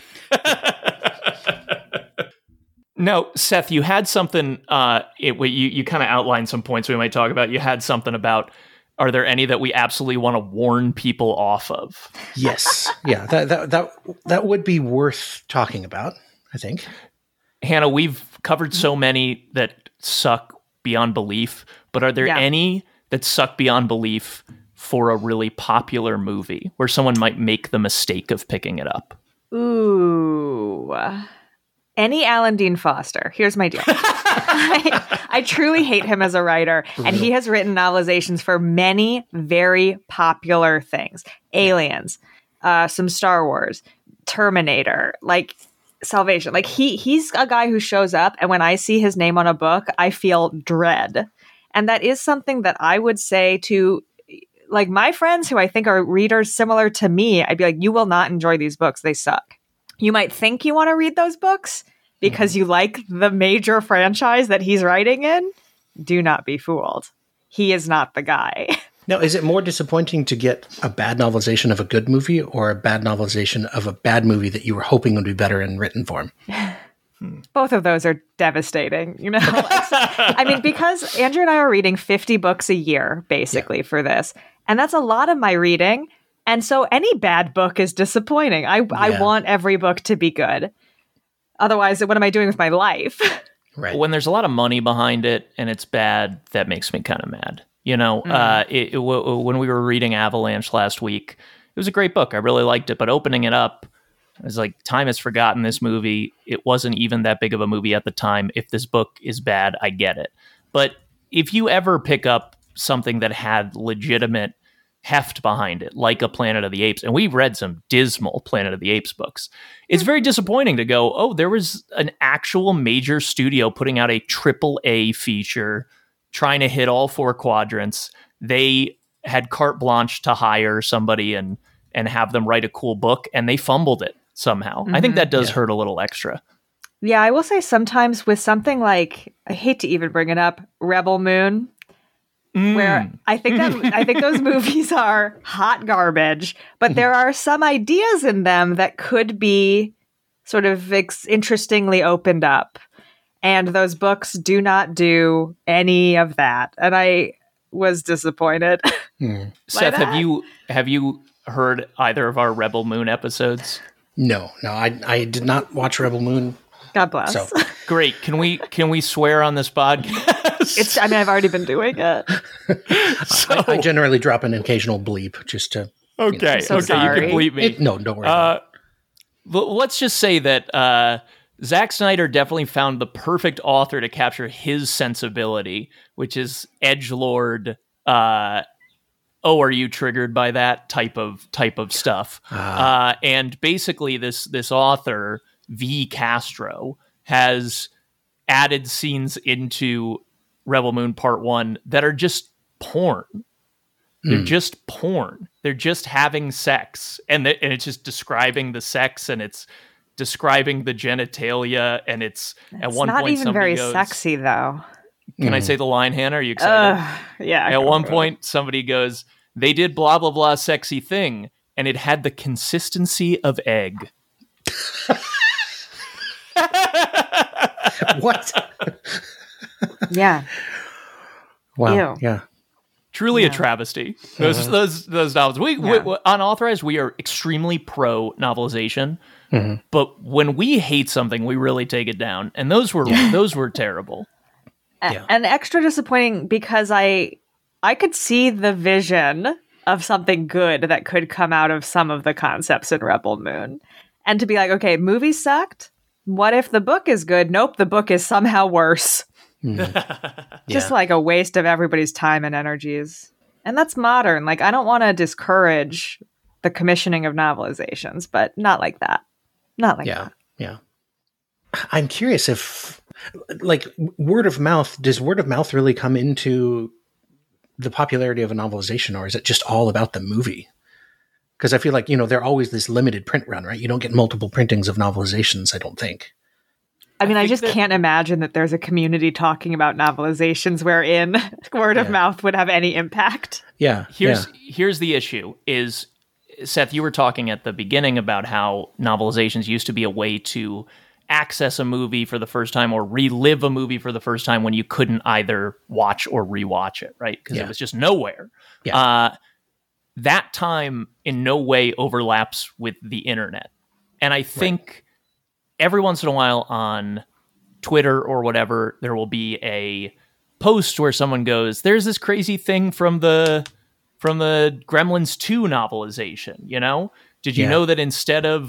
No, Seth, you had something, you kind of outlined some points we might talk about. You had something about, are there any that we absolutely want to warn people off of? Yes. Yeah, that would be worth talking about, I think. Hannah, we've covered so many that suck beyond belief, but are there any that suck beyond belief for a really popular movie where someone might make the mistake of picking it up? Ooh. Any Alan Dean Foster. Here's my deal. I truly hate him as a writer, and he has written novelizations for many very popular things. Aliens, some Star Wars, Terminator, like Salvation. Like he's a guy who shows up, and when I see his name on a book, I feel dread. And that is something that I would say to like my friends who I think are readers similar to me. I'd be like, you will not enjoy these books. They suck. You might think you want to read those books because you like the major franchise that he's writing in. Do not be fooled. He is not the guy. Now, is it more disappointing to get a bad novelization of a good movie or a bad novelization of a bad movie that you were hoping would be better in written form? Both of those are devastating, you know? I mean, because Andrew and I are reading 50 books a year, basically, for this. And that's a lot of my reading. And so any bad book is disappointing. I want every book to be good. Otherwise, what am I doing with my life? Right. When there's a lot of money behind it and it's bad, that makes me kind of mad. You know, when we were reading Avalanche last week, it was a great book. I really liked it. But opening it up, I was like, time has forgotten this movie. It wasn't even that big of a movie at the time. If this book is bad, I get it. But if you ever pick up something that had legitimate heft behind it, like a Planet of the Apes, and we've read some dismal Planet of the Apes books, it's very disappointing to go, oh, there was an actual major studio putting out a AAA feature trying to hit all four quadrants. They had carte blanche to hire somebody and have them write a cool book, and they fumbled it somehow. I think that does hurt a little extra. Yeah, I will say sometimes with something like, I hate to even bring it up, Rebel Moon, where I think those movies are hot garbage, but there are some ideas in them that could be sort of interestingly opened up. And those books do not do any of that. And I was disappointed. Seth, have you heard either of our Rebel Moon episodes? No, I did not watch Rebel Moon. God bless. So. Great. Can we swear on this podcast? I've already been doing it. So, I generally drop an occasional bleep just to. Okay, so you can bleep me. No, don't worry about it. Let's just say that Zack Snyder definitely found the perfect author to capture his sensibility, which is edgelord. Oh, are you triggered by that type of stuff? And basically, this author V. Castro has added scenes into Rebel Moon Part 1 that are just porn. They're just porn. They're just having sex, and it's just describing the sex, and it's describing the genitalia, and it's at one not point even somebody very goes, sexy though. Can I say the line, Hannah? Are you excited? Yeah. At one point, somebody goes, "They did blah blah blah sexy thing, and it had the consistency of egg." What? Yeah. Wow. Ew. Yeah. Truly a travesty. Those novels. We Unauthorized, we are extremely pro novelization, but when we hate something, we really take it down. And those were terrible. And extra disappointing because I could see the vision of something good that could come out of some of the concepts in Rebel Moon. And to be like, okay, movie sucked. What if the book is good? Nope, the book is somehow worse. Just like a waste of everybody's time and energies. And that's modern. Like, I don't want to discourage the commissioning of novelizations, but not like that. Not like that. Yeah. I'm curious if, like, word of mouth, does word of mouth really come into the popularity of a novelization, or is it just all about the movie? Because I feel like, they're always this limited print run, right? You don't get multiple printings of novelizations, I don't think. I mean, I just can't imagine that there's a community talking about novelizations wherein word of mouth would have any impact. Yeah. Here's the issue is, Seth, you were talking at the beginning about how novelizations used to be a way to access a movie for the first time or relive a movie for the first time when you couldn't either watch or rewatch it, right? Because it was just nowhere. Yeah. That time in no way overlaps with the internet. And I think every once in a while on Twitter or whatever, there will be a post where someone goes, "There's this crazy thing from the Gremlins 2 novelization, Did you know that instead of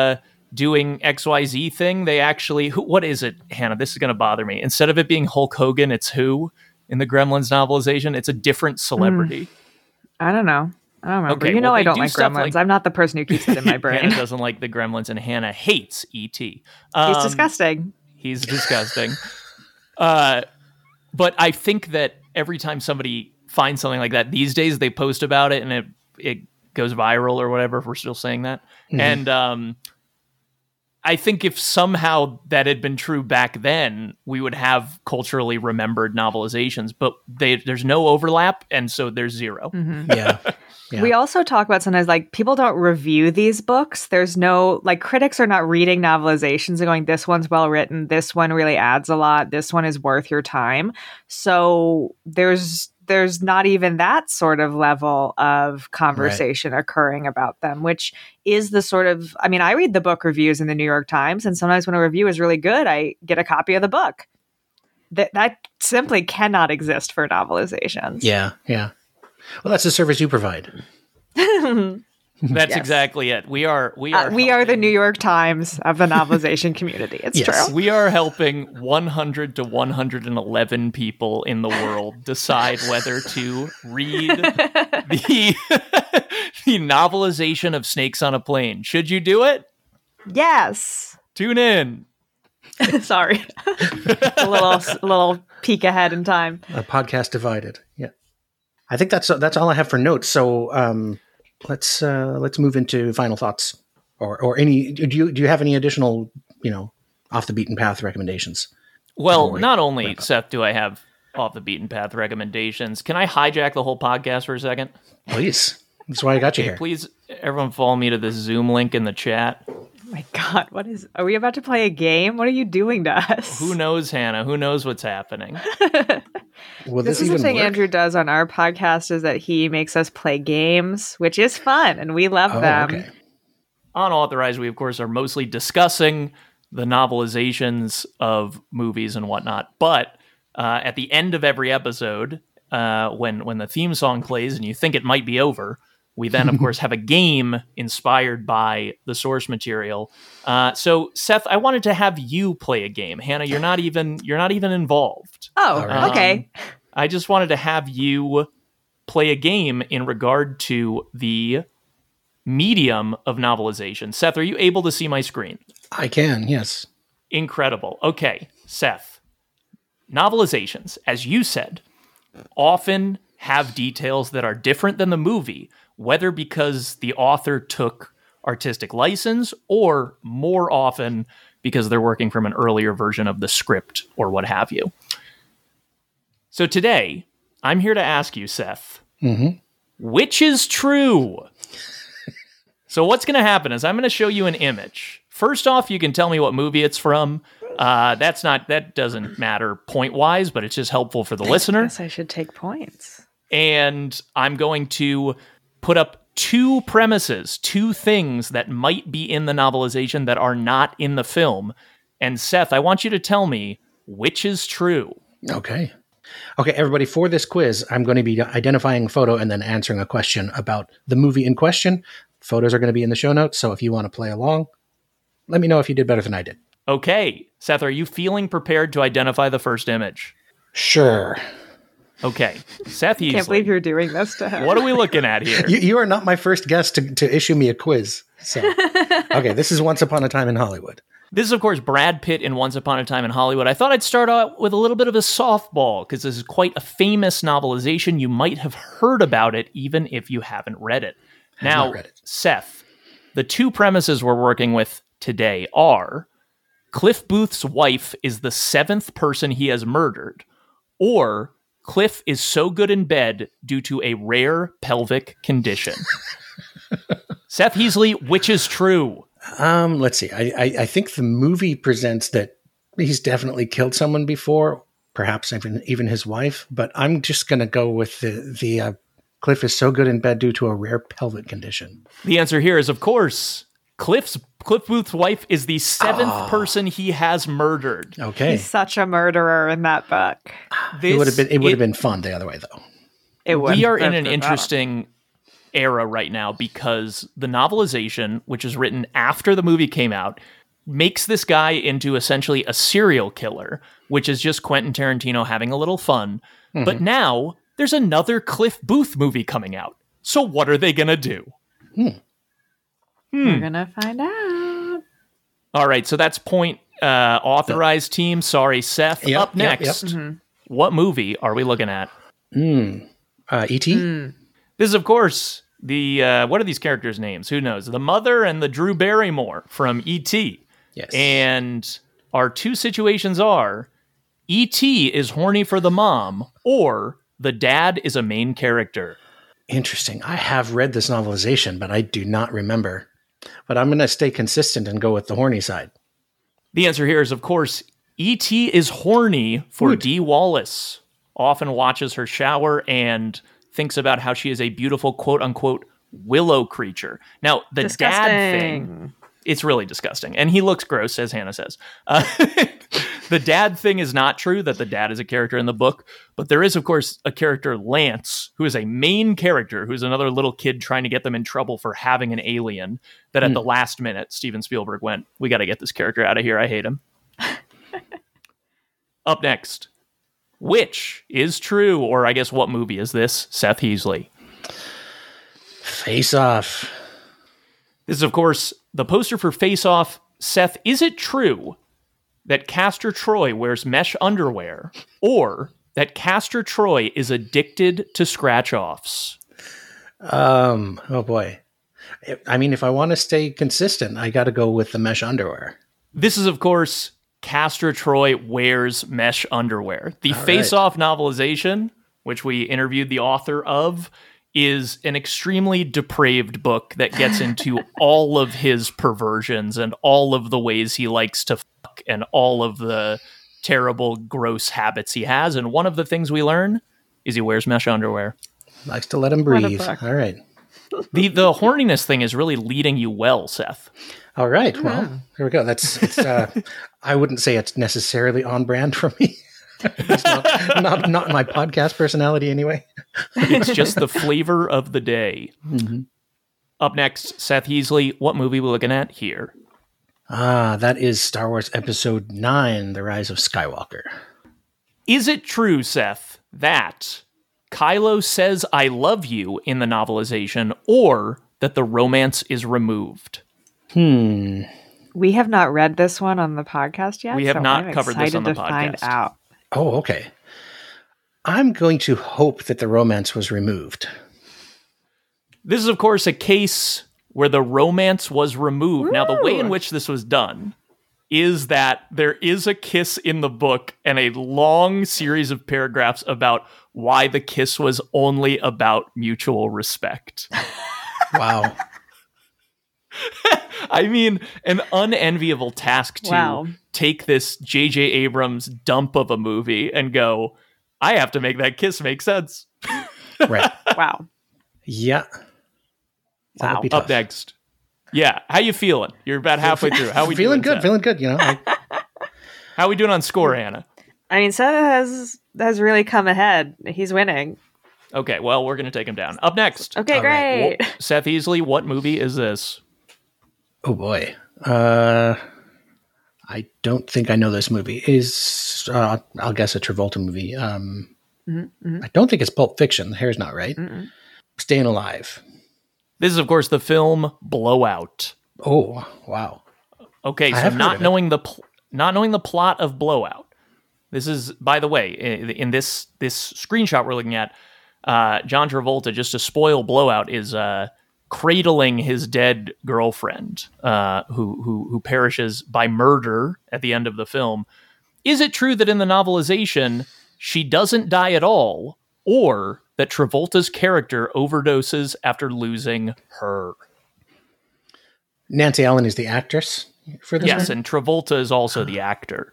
doing XYZ thing, they actually, what is it, Hannah? This is going to bother me. Instead of it being Hulk Hogan, it's who in the Gremlins novelization? It's a different celebrity." I don't know. I don't remember. Okay, I don't like Gremlins. I'm not the person who keeps it in my brain. Hannah doesn't like the Gremlins, and Hannah hates E.T. He's disgusting. He's disgusting. But I think that every time somebody finds something like that, these days they post about it, and it goes viral or whatever, if we're still saying that. And I think if somehow that had been true back then, we would have culturally remembered novelizations, but there's no overlap, and so there's zero. Yeah. We also talk about sometimes, like, people don't review these books. There's no, like, critics are not reading novelizations and going, this one's well written, this one really adds a lot, this one is worth your time. So there's not even that sort of level of conversation occurring about them, which is the sort of, I mean, I read the book reviews in the New York Times, and sometimes when a review is really good, I get a copy of the book. That simply cannot exist for novelizations. Yeah. Well, that's the service you provide. That's exactly it. We are the New York Times of the novelization community. It's true. We are helping 100 to 111 people in the world decide whether to read the novelization of Snakes on a Plane. Should you do it? Yes. Tune in. Sorry. a little peek ahead in time. A podcast divided. Yeah. I think that's all I have for notes. So let's move into final thoughts or any. Do you have any additional off the beaten path recommendations? Well, not only Seth do I have off the beaten path recommendations. Can I hijack the whole podcast for a second? Please. That's why I got you here. Please, everyone, follow me to the Zoom link in the chat. My God, are we about to play a game? What are you doing to us? Who knows, Hannah? Who knows what's happening? This is the thing Andrew does on our podcast, is that he makes us play games, which is fun, and we love them. Okay. Unauthorized, we, of course, are mostly discussing the novelizations of movies and whatnot. But at the end of every episode, when the theme song plays and you think it might be over, We then, of course, have a game inspired by the source material. So, Seth, I wanted to have you play a game. Hannah, you're not even involved. Oh, right. okay. I just wanted to have you play a game in regard to the medium of novelization. Seth, are you able to see my screen? I can, yes. Incredible. Okay, Seth. Novelizations, as you said, often have details that are different than the movie, whether because the author took artistic license or more often because they're working from an earlier version of the script or what have you. So today, I'm here to ask you, Seth, which is true? So what's going to happen is I'm going to show you an image. First off, you can tell me what movie it's from. That doesn't matter point-wise, but it's just helpful for the listener. I guess I should take points. And I'm going to put up two premises, two things that might be in the novelization that are not in the film. And Seth, I want you to tell me which is true. Okay, everybody, for this quiz, I'm going to be identifying a photo and then answering a question about the movie in question. Photos are going to be in the show notes, so if you want to play along, let me know if you did better than I did. Okay. Seth, are you feeling prepared to identify the first image? Sure. Okay. Seth Heasley. Can't believe you're doing this to him. What are we looking at here? You are not my first guest to issue me a quiz. So, okay, this is Once Upon a Time in Hollywood. This is, of course, Brad Pitt in Once Upon a Time in Hollywood. I thought I'd start out with a little bit of a softball, because this is quite a famous novelization. You might have heard about it, even if you haven't read it. Now, Seth, the two premises we're working with today are Cliff Booth's wife is the seventh person he has murdered, or Cliff is so good in bed due to a rare pelvic condition. Seth Heasley, which is true? Let's see. I think the movie presents that he's definitely killed someone before, perhaps even his wife. But I'm just going to go with the Cliff is so good in bed due to a rare pelvic condition. The answer here is, of course, Cliff Booth's wife is the seventh person he has murdered. Okay, he's such a murderer in that book. It would have been fun the other way, though. It would. We are in an interesting era right now because the novelization, which is written after the movie came out, makes this guy into essentially a serial killer, which is just Quentin Tarantino having a little fun. Mm-hmm. But now there's another Cliff Booth movie coming out. So what are they going to do? We're going to find out. All right, so that's point authorized team. Sorry, Seth. Yep, Up next, Mm-hmm. What movie are we looking at? E.T.? This is, of course, the, what are these characters' names? Who knows? The mother and the Drew Barrymore from E.T. Yes. And our two situations are E.T. is horny for the mom, or the dad is a main character. Interesting. I have read this novelization, but I do not remember. But I'm going to stay consistent and go with the horny side. The answer here is, of course, E.T. is horny for Dee Wallace. Often watches her shower and thinks about how she is a beautiful, quote-unquote, willow creature. Now, the dad thing, it's really disgusting. And he looks gross, as Hannah says. The dad thing is not true, that the dad is a character in the book. But there is, of course, a character, Lance, who is a main character, who's another little kid trying to get them in trouble for having an alien, that at the last minute, Steven Spielberg went, we got to get this character out of here. I hate him. Up next, which is true, or I guess what movie is this? Seth Heasley. Face Off. This is, of course, the poster for Face Off. Seth, is it true that Castor Troy wears mesh underwear, or that Castor Troy is addicted to scratch-offs? Oh boy. I mean, if I want to stay consistent, I got to go with the mesh underwear. This is, of course, Castor Troy wears mesh underwear. The Face Off novelization, which we interviewed the author of, is an extremely depraved book that gets into all of his perversions and all of the ways he likes to fuck and all of the terrible, gross habits he has. And one of the things we learn is he wears mesh underwear. Likes to let him breathe. All right. The horniness thing is really leading you well, Seth. All right. Well, here we go. I wouldn't say it's necessarily on brand for me. It's not my podcast personality anyway. It's just the flavor of the day. Mm-hmm. Up next, Seth Heasley, what movie are we looking at here? That is Star Wars Episode 9, The Rise of Skywalker. Is it true, Seth, that Kylo says I love you in the novelization, or that the romance is removed? We have not read this one on the podcast yet. We have not I'm covered this on the excited to find podcast. out. Oh, okay. I'm going to hope that the romance was removed. This is, of course, a case where the romance was removed. Now, the way in which this was done is that there is a kiss in the book and a long series of paragraphs about why the kiss was only about mutual respect. Wow. I mean, an unenviable task to take this J.J. Abrams dump of a movie and go, I have to make that kiss make sense. Right. Wow. Yeah. Wow. Up next. Yeah. How you feeling? You're about halfway through. How we feeling doing, good? Feeling good. You know. How we doing on score, Anna? I mean, Seth has really come ahead. He's winning. Okay. Well, we're gonna take him down. Up next. Okay, great. Seth Heasley, what movie is this? Oh boy. I don't think I know this movie. I'll guess a Travolta movie. I don't think it's Pulp Fiction. The hair's not right. Staying Alive. This is, of course, the film Blowout. Oh, wow. Okay, so not knowing the plot of Blowout. This is, by the way, in this screenshot we're looking at, John Travolta, just to spoil Blowout, is cradling his dead girlfriend, who perishes by murder at the end of the film. Is it true that in the novelization she doesn't die at all, or that Travolta's character overdoses after losing her? Nancy Allen is the actress for this. Yes, one? and Travolta is also the actor.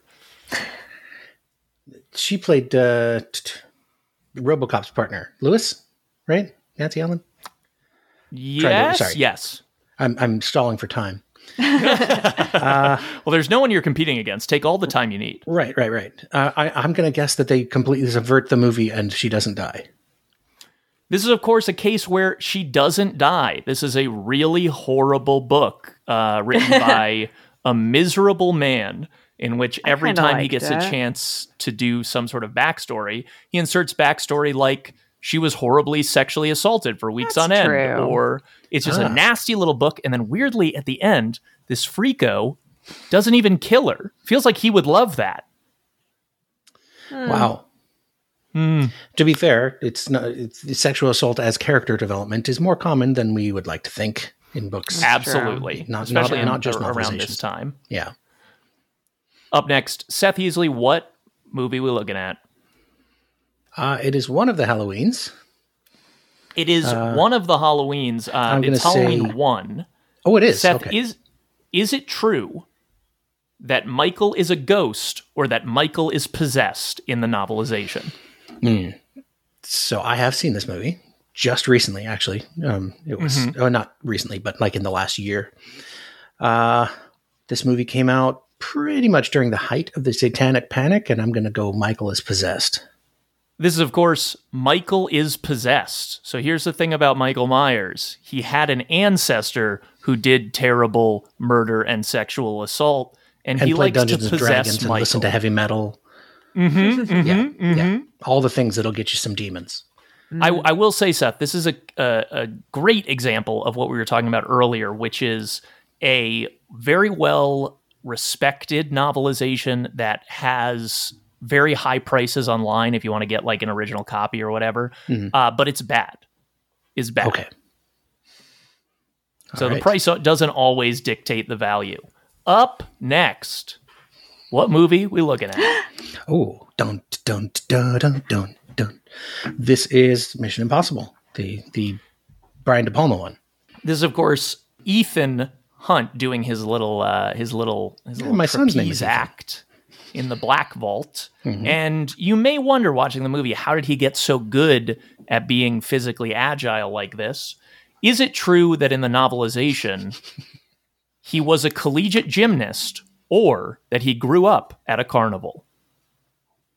She played RoboCop's partner, Lewis, right? Nancy Allen. Yes. Yes. I'm stalling for time. Well, there's no one you're competing against. Take all the time you need. Right. I'm going to guess that they completely subvert the movie and she doesn't die. This is, of course, a case where she doesn't die. This is a really horrible book written by a miserable man in which every time he gets a chance to do some sort of backstory, he inserts backstory like she was horribly sexually assaulted for weeks on end. Or it's just a nasty little book. And then weirdly, at the end, this freako doesn't even kill her. Feels like he would love that. Wow. To be fair, it's sexual assault as character development is more common than we would like to think in books. Absolutely. Especially not just around this time. Yeah. Up next, Seth Heasley, what movie are we looking at? It is one of the Halloweens. It is one of the Halloweens. It's Halloween 1. Oh, it is. Seth, okay. Is it true that Michael is a ghost or that Michael is possessed in the novelization? So I have seen this movie just recently, actually. It was not recently, but like in the last year. This movie came out pretty much during the height of the Satanic Panic, and I'm going to go Michael is possessed. This is, of course, Michael is possessed. So here's the thing about Michael Myers. He had an ancestor who did terrible murder and sexual assault, and he likes Dungeons to and Dragons Michael. and listen to heavy metal. All the things that'll get you some demons. I will say, Seth, this is a great example of what we were talking about earlier, which is a very well respected novelization that has very high prices online if you want to get like an original copy or whatever. But it's bad. It's bad. Okay. So the price doesn't always dictate the value. Up next, what movie we looking at? Oh, dun. This is Mission Impossible, the Brian De Palma one. This is, of course, Ethan Hunt doing his little my son's name is act in the Black Vault. And you may wonder, watching the movie, how did he get so good at being physically agile like this? Is it true that in the novelization, he was a collegiate gymnast, or that he grew up at a carnival?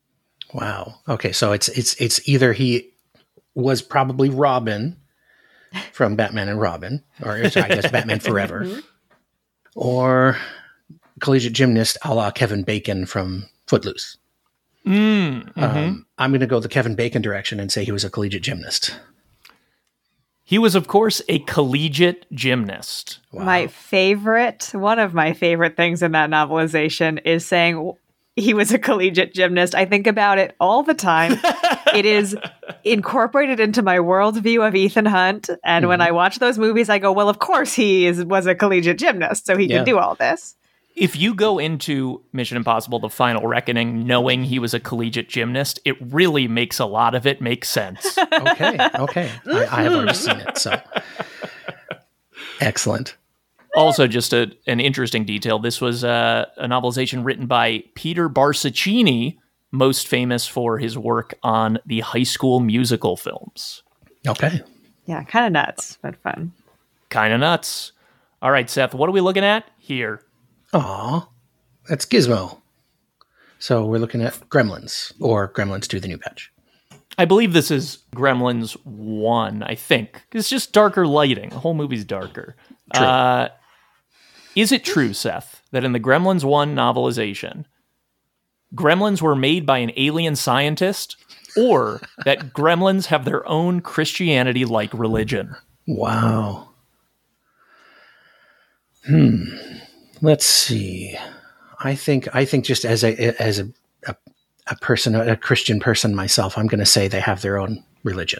Wow. Okay, so it's either he was probably Robin from Batman and Robin, or I guess Batman Forever, or collegiate gymnast a la Kevin Bacon from Footloose. I'm going to go the Kevin Bacon direction and say he was a collegiate gymnast. He was, of course, a collegiate gymnast. Wow. One of my favorite things in that novelization is saying he was a collegiate gymnast. I think about it all the time. It is incorporated into my worldview of Ethan Hunt. And when I watch those movies, I go, well, of course he was a collegiate gymnast, so he can do all this. If you go into Mission Impossible: The Final Reckoning knowing he was a collegiate gymnast, it really makes a lot of it make sense. Okay. I have already seen it, so excellent. Also, just an interesting detail, this was a novelization written by Peter Barsaccini, most famous for his work on the High School Musical films. Okay. Yeah, kind of nuts, but fun. Kind of nuts. All right, Seth, what are we looking at here? Aw, that's Gizmo. So we're looking at Gremlins, or Gremlins 2, the new patch. I believe this is Gremlins 1, I think. It's just darker lighting. The whole movie's darker. True. Is it true, Seth, that in the Gremlins 1 novelization, gremlins were made by an alien scientist, or that gremlins have their own Christianity-like religion? Wow. Let's see. I think just as a person, a Christian person myself, I'm going to say they have their own religion.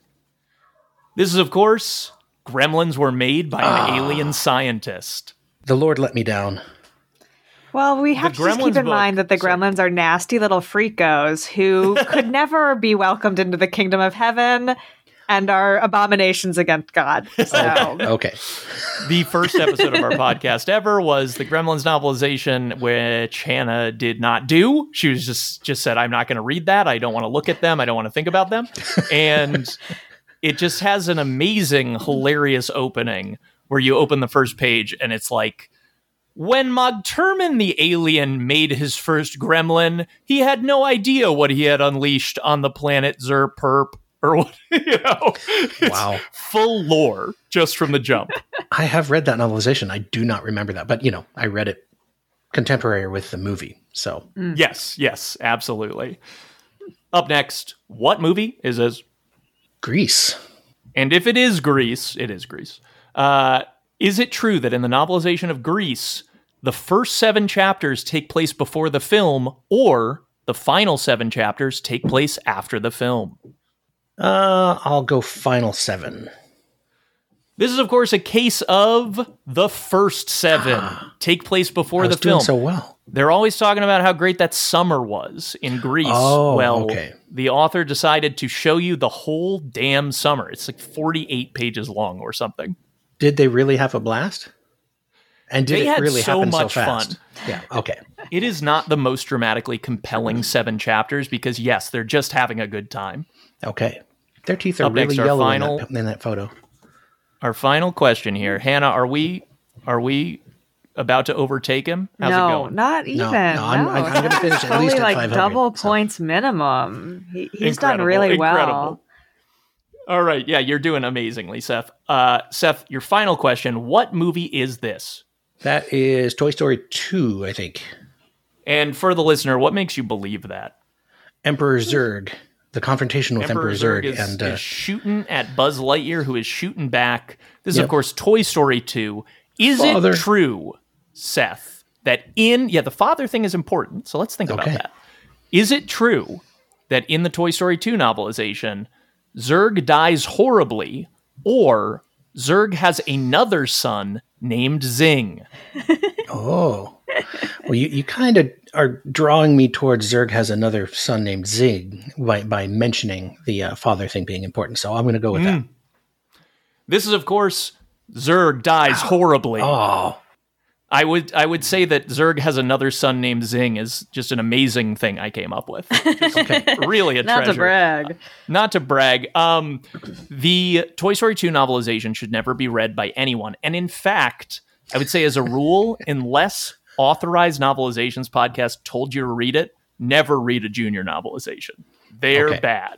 This is, of course, gremlins were made by an alien scientist. The Lord let me down. Well, we have to just keep in mind that the gremlins are nasty little freakos who could never be welcomed into the kingdom of heaven and are abominations against God. So. Okay. The first episode of our podcast ever was the Gremlins novelization, which Hannah did not do. She was just said, I'm not going to read that. I don't want to look at them. I don't want to think about them. And it just has an amazing, hilarious opening where you open the first page and it's like, when Mogturman the alien made his first gremlin, he had no idea what he had unleashed on the planet Zerperp. Or what, it's wow. Full lore just from the jump. I have read that novelization. I do not remember that, but I read it contemporary with the movie. So yes, absolutely. Up next, what movie is this? Grease. And if it is Grease, it is Grease. Is it true that in the novelization of Grease, the first 7 chapters take place before the film, or the final 7 chapters take place after the film? I'll go final 7. This is, of course, a case of the first 7 take place before the film. Doing so well. They're always talking about how great that summer was in Greece. Oh, well, okay. The author decided to show you the whole damn summer. It's like 48 pages long or something. Did they really have a blast? And did it really happen so much fast? Fun. Yeah, okay. It is not the most dramatically compelling 7 chapters because, yes, they're just having a good time. Okay. Their teeth are Up really next, yellow in that photo. Our final question here. Hannah, are we about to overtake him? How's it going? Not even. I'm going to finish at least at 500. Double points minimum. He's done really well. All right. Yeah, you're doing amazingly, Seth. Seth, your final question. What movie is this? That is Toy Story 2, I think. And for the listener, what makes you believe that? Emperor Zurg. The confrontation with Emperor Zurg is shooting at Buzz Lightyear, who is shooting back. This is, of course, Toy Story 2. Is it true, Seth, that the father thing is important, so let's think about that. Is it true that in the Toy Story 2 novelization, Zurg dies horribly, or Zurg has another son named Zing? Oh. Well, you kind of are drawing me towards Zurg has another son named Zig by mentioning the father thing being important. So I'm going to go with that. This is, of course, Zurg dies horribly. Oh. I would say that Zurg has another son named Zing is just an amazing thing I came up with. Really a treasure. Not to brag. The Toy Story 2 novelization should never be read by anyone. And in fact, I would say as a rule, unless Authorized Novelizations podcast told you to read it, never read a junior novelization. They're Okay. bad.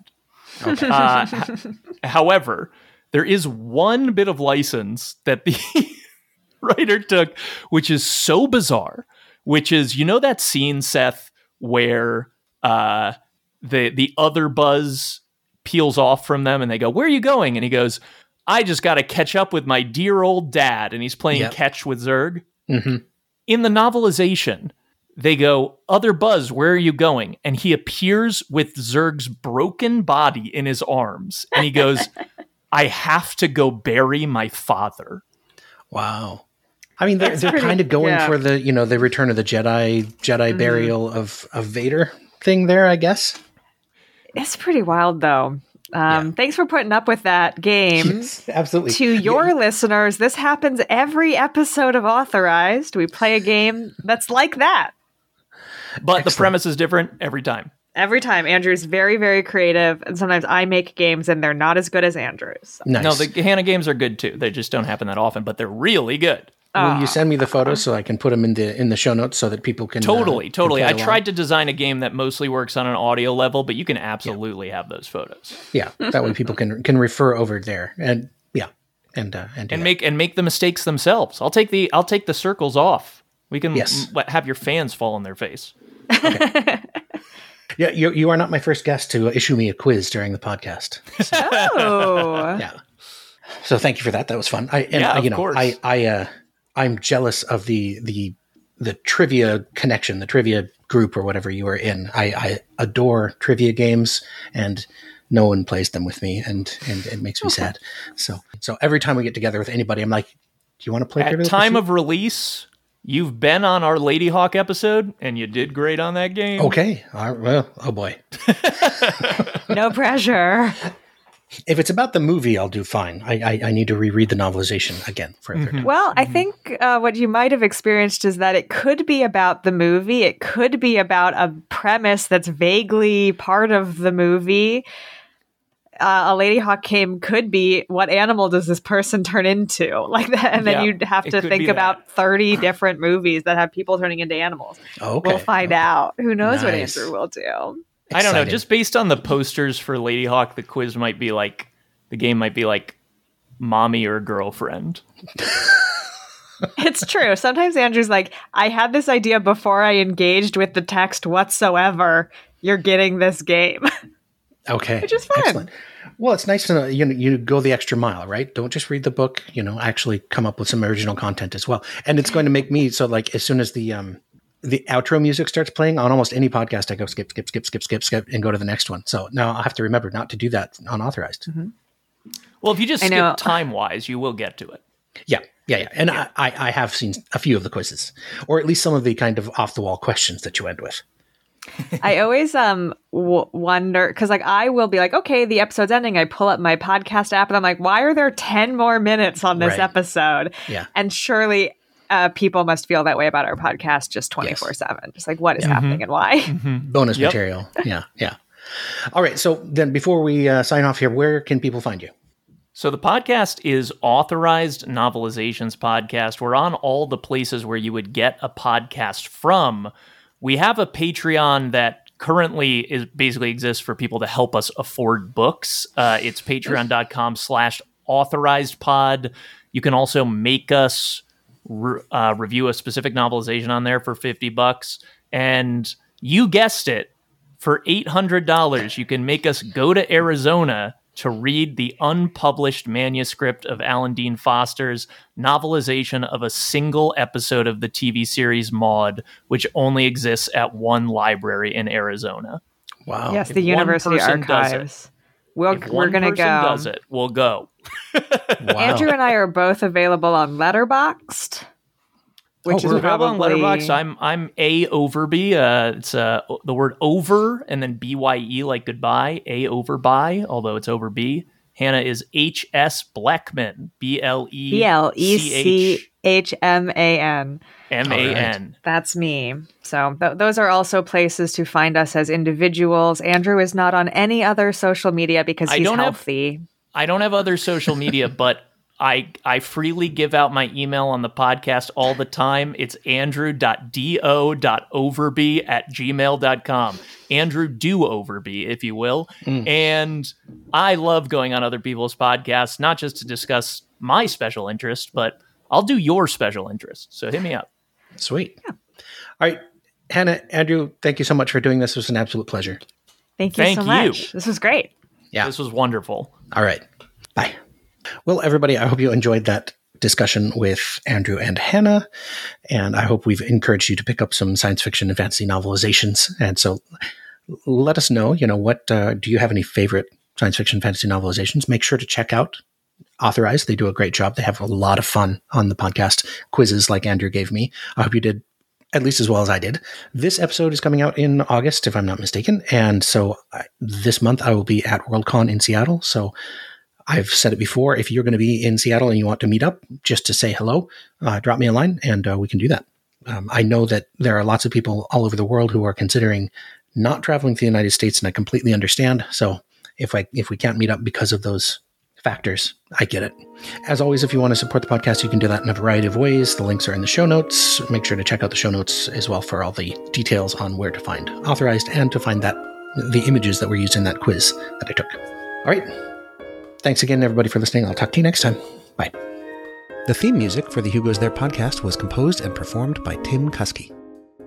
Okay. However, there is one bit of license that the writer took, which is so bizarre, which is, that scene, Seth, where the other Buzz peels off from them and they go, "Where are you going?" And he goes, "I just got to catch up with my dear old dad." And he's playing catch with Zurg. Mm-hmm. In the novelization, they go, "Other Buzz, where are you going?" And he appears with Zurg's broken body in his arms. And he goes, "I have to go bury my father." Wow. I mean, they're pretty- kind of going for the, the Return of the Jedi burial of Vader thing there, I guess. It's pretty wild, though. Thanks for putting up with that game. Yes, absolutely. To your listeners, this happens every episode of Authorized. We play a game that's like that. But the premise is different every time. Every time. Andrew's very, very creative, and sometimes I make games and they're not as good as Andrew's. Nice. No, the Hannah games are good too. They just don't happen that often, but they're really good. Will you send me the photos so I can put them in the show notes so that people can Totally. can play I along? tried to design a game that mostly works on an audio level, but you can absolutely have those photos Yeah, that way people can refer over there and and do that. make the mistakes themselves. I'll take the circles off. We can Yes. have your fans fall on their face. Yeah, you are not my first guest to issue me a quiz during the podcast. So, Oh. yeah. So thank you for that. That was fun. Of course. I'm jealous of the trivia connection, the trivia group or whatever you were in. I adore trivia games, and no one plays them with me, and it makes me sad. So every time we get together with anybody, I'm like, "Do you want to play Trivial At time Pursuit?" of release, you've been on our Lady Hawk episode, and you did great on that game. Okay. Well, oh boy. No pressure. If it's about the movie, I'll do fine. I need to reread the novelization again for a third time. Well, I think what you might have experienced is that it could be about the movie. It could be about a premise that's vaguely part of the movie. A Lady Hawk game could be, what animal does this person turn into? Like that. And then Yeah, you'd have it to could think be about 30 different movies that have people turning into animals. Okay. We'll find out. Who knows what Nice. Andrew will do? I don't know. Exciting. Just based on the posters for Lady Hawk, the game might be like mommy or girlfriend. It's true. Sometimes Andrew's like, I had this idea before I engaged with the text whatsoever. You're getting this game. Okay. Which is fun. Excellent. Well, it's nice to know you go the extra mile, right? Don't just read the book, actually come up with some original content as well. And it's going to make me so, like, as soon as the outro music starts playing on almost any podcast, I go skip, and go to the next one. So now I'll have to remember not to do that unauthorized. Well, if you just I know. skip time-wise, you will get to it. Yeah. And I have seen a few of the quizzes, or at least some of the kind of off-the-wall questions that you end with. I always wonder, because like I will be like, okay, the episode's ending. I pull up my podcast app and I'm like, why are there 10 more minutes on this Right. episode? Yeah. And surely people must feel that way about our podcast just 24/7. Just like, what is happening and why? Bonus Yep. material. Yeah. All right. So then before we sign off here, where can people find you? So the podcast is Authorized Novelizations Podcast. We're on all the places where you would get a podcast from. We have a Patreon that currently basically exists for people to help us afford books. It's patreon.com/authorizedpod. You can also make us review a specific novelization on there for $50. And you guessed it, for $800, you can make us go to Arizona to read the unpublished manuscript of Alan Dean Foster's novelization of a single episode of the TV series Maude, which only exists at one library in Arizona. Wow. Yes, If the one University person does it, Archives. We're If one going to person go. does it, we'll go. Wow. Andrew and I are both available on Letterboxd, which We're is available on probably Letterboxd. I'm A Overby. It's the word over and then BYE like goodbye. A over by, although it's over B. Hannah is HS Blackman. BLECHMAN. MAN. That's me. So those are also places to find us as individuals. Andrew is not on any other social media because I he's don't have- healthy. I don't have other social media, but I freely give out my email on the podcast all the time. It's andrew.do.overby@gmail.com. Andrew Do Overby, if you will. And I love going on other people's podcasts, not just to discuss my special interest, but I'll do your special interest. So hit me up. Sweet. Yeah. All right. Hannah, Andrew, thank you so much for doing this. It was an absolute pleasure. Thank you so much. This was great. Yeah. This was wonderful. All right. Bye. Well, everybody, I hope you enjoyed that discussion with Andrew and Hannah, and I hope we've encouraged you to pick up some science fiction and fantasy novelizations. And so let us know, what do you have any favorite science fiction fantasy novelizations? Make sure to check out Authorized. They do a great job. They have a lot of fun on the podcast, quizzes like Andrew gave me. I hope you did at least as well as I did. This episode is coming out in August, if I'm not mistaken. And so this month I will be at Worldcon in Seattle. So I've said it before, if you're going to be in Seattle and you want to meet up just to say hello, drop me a line and we can do that. I know that there are lots of people all over the world who are considering not traveling to the United States, and I completely understand. So if we can't meet up because of those factors, I get it. As always, if you want to support the podcast, you can do that in a variety of ways. The links are in the show notes. Make sure to check out the show notes as well for all the details on where to find Authorized and to find the images that were used in that quiz that I took. All right. Thanks again, everybody, for listening. I'll talk to you next time. Bye. The theme music for the Who Goes There podcast was composed and performed by Tim Kuski.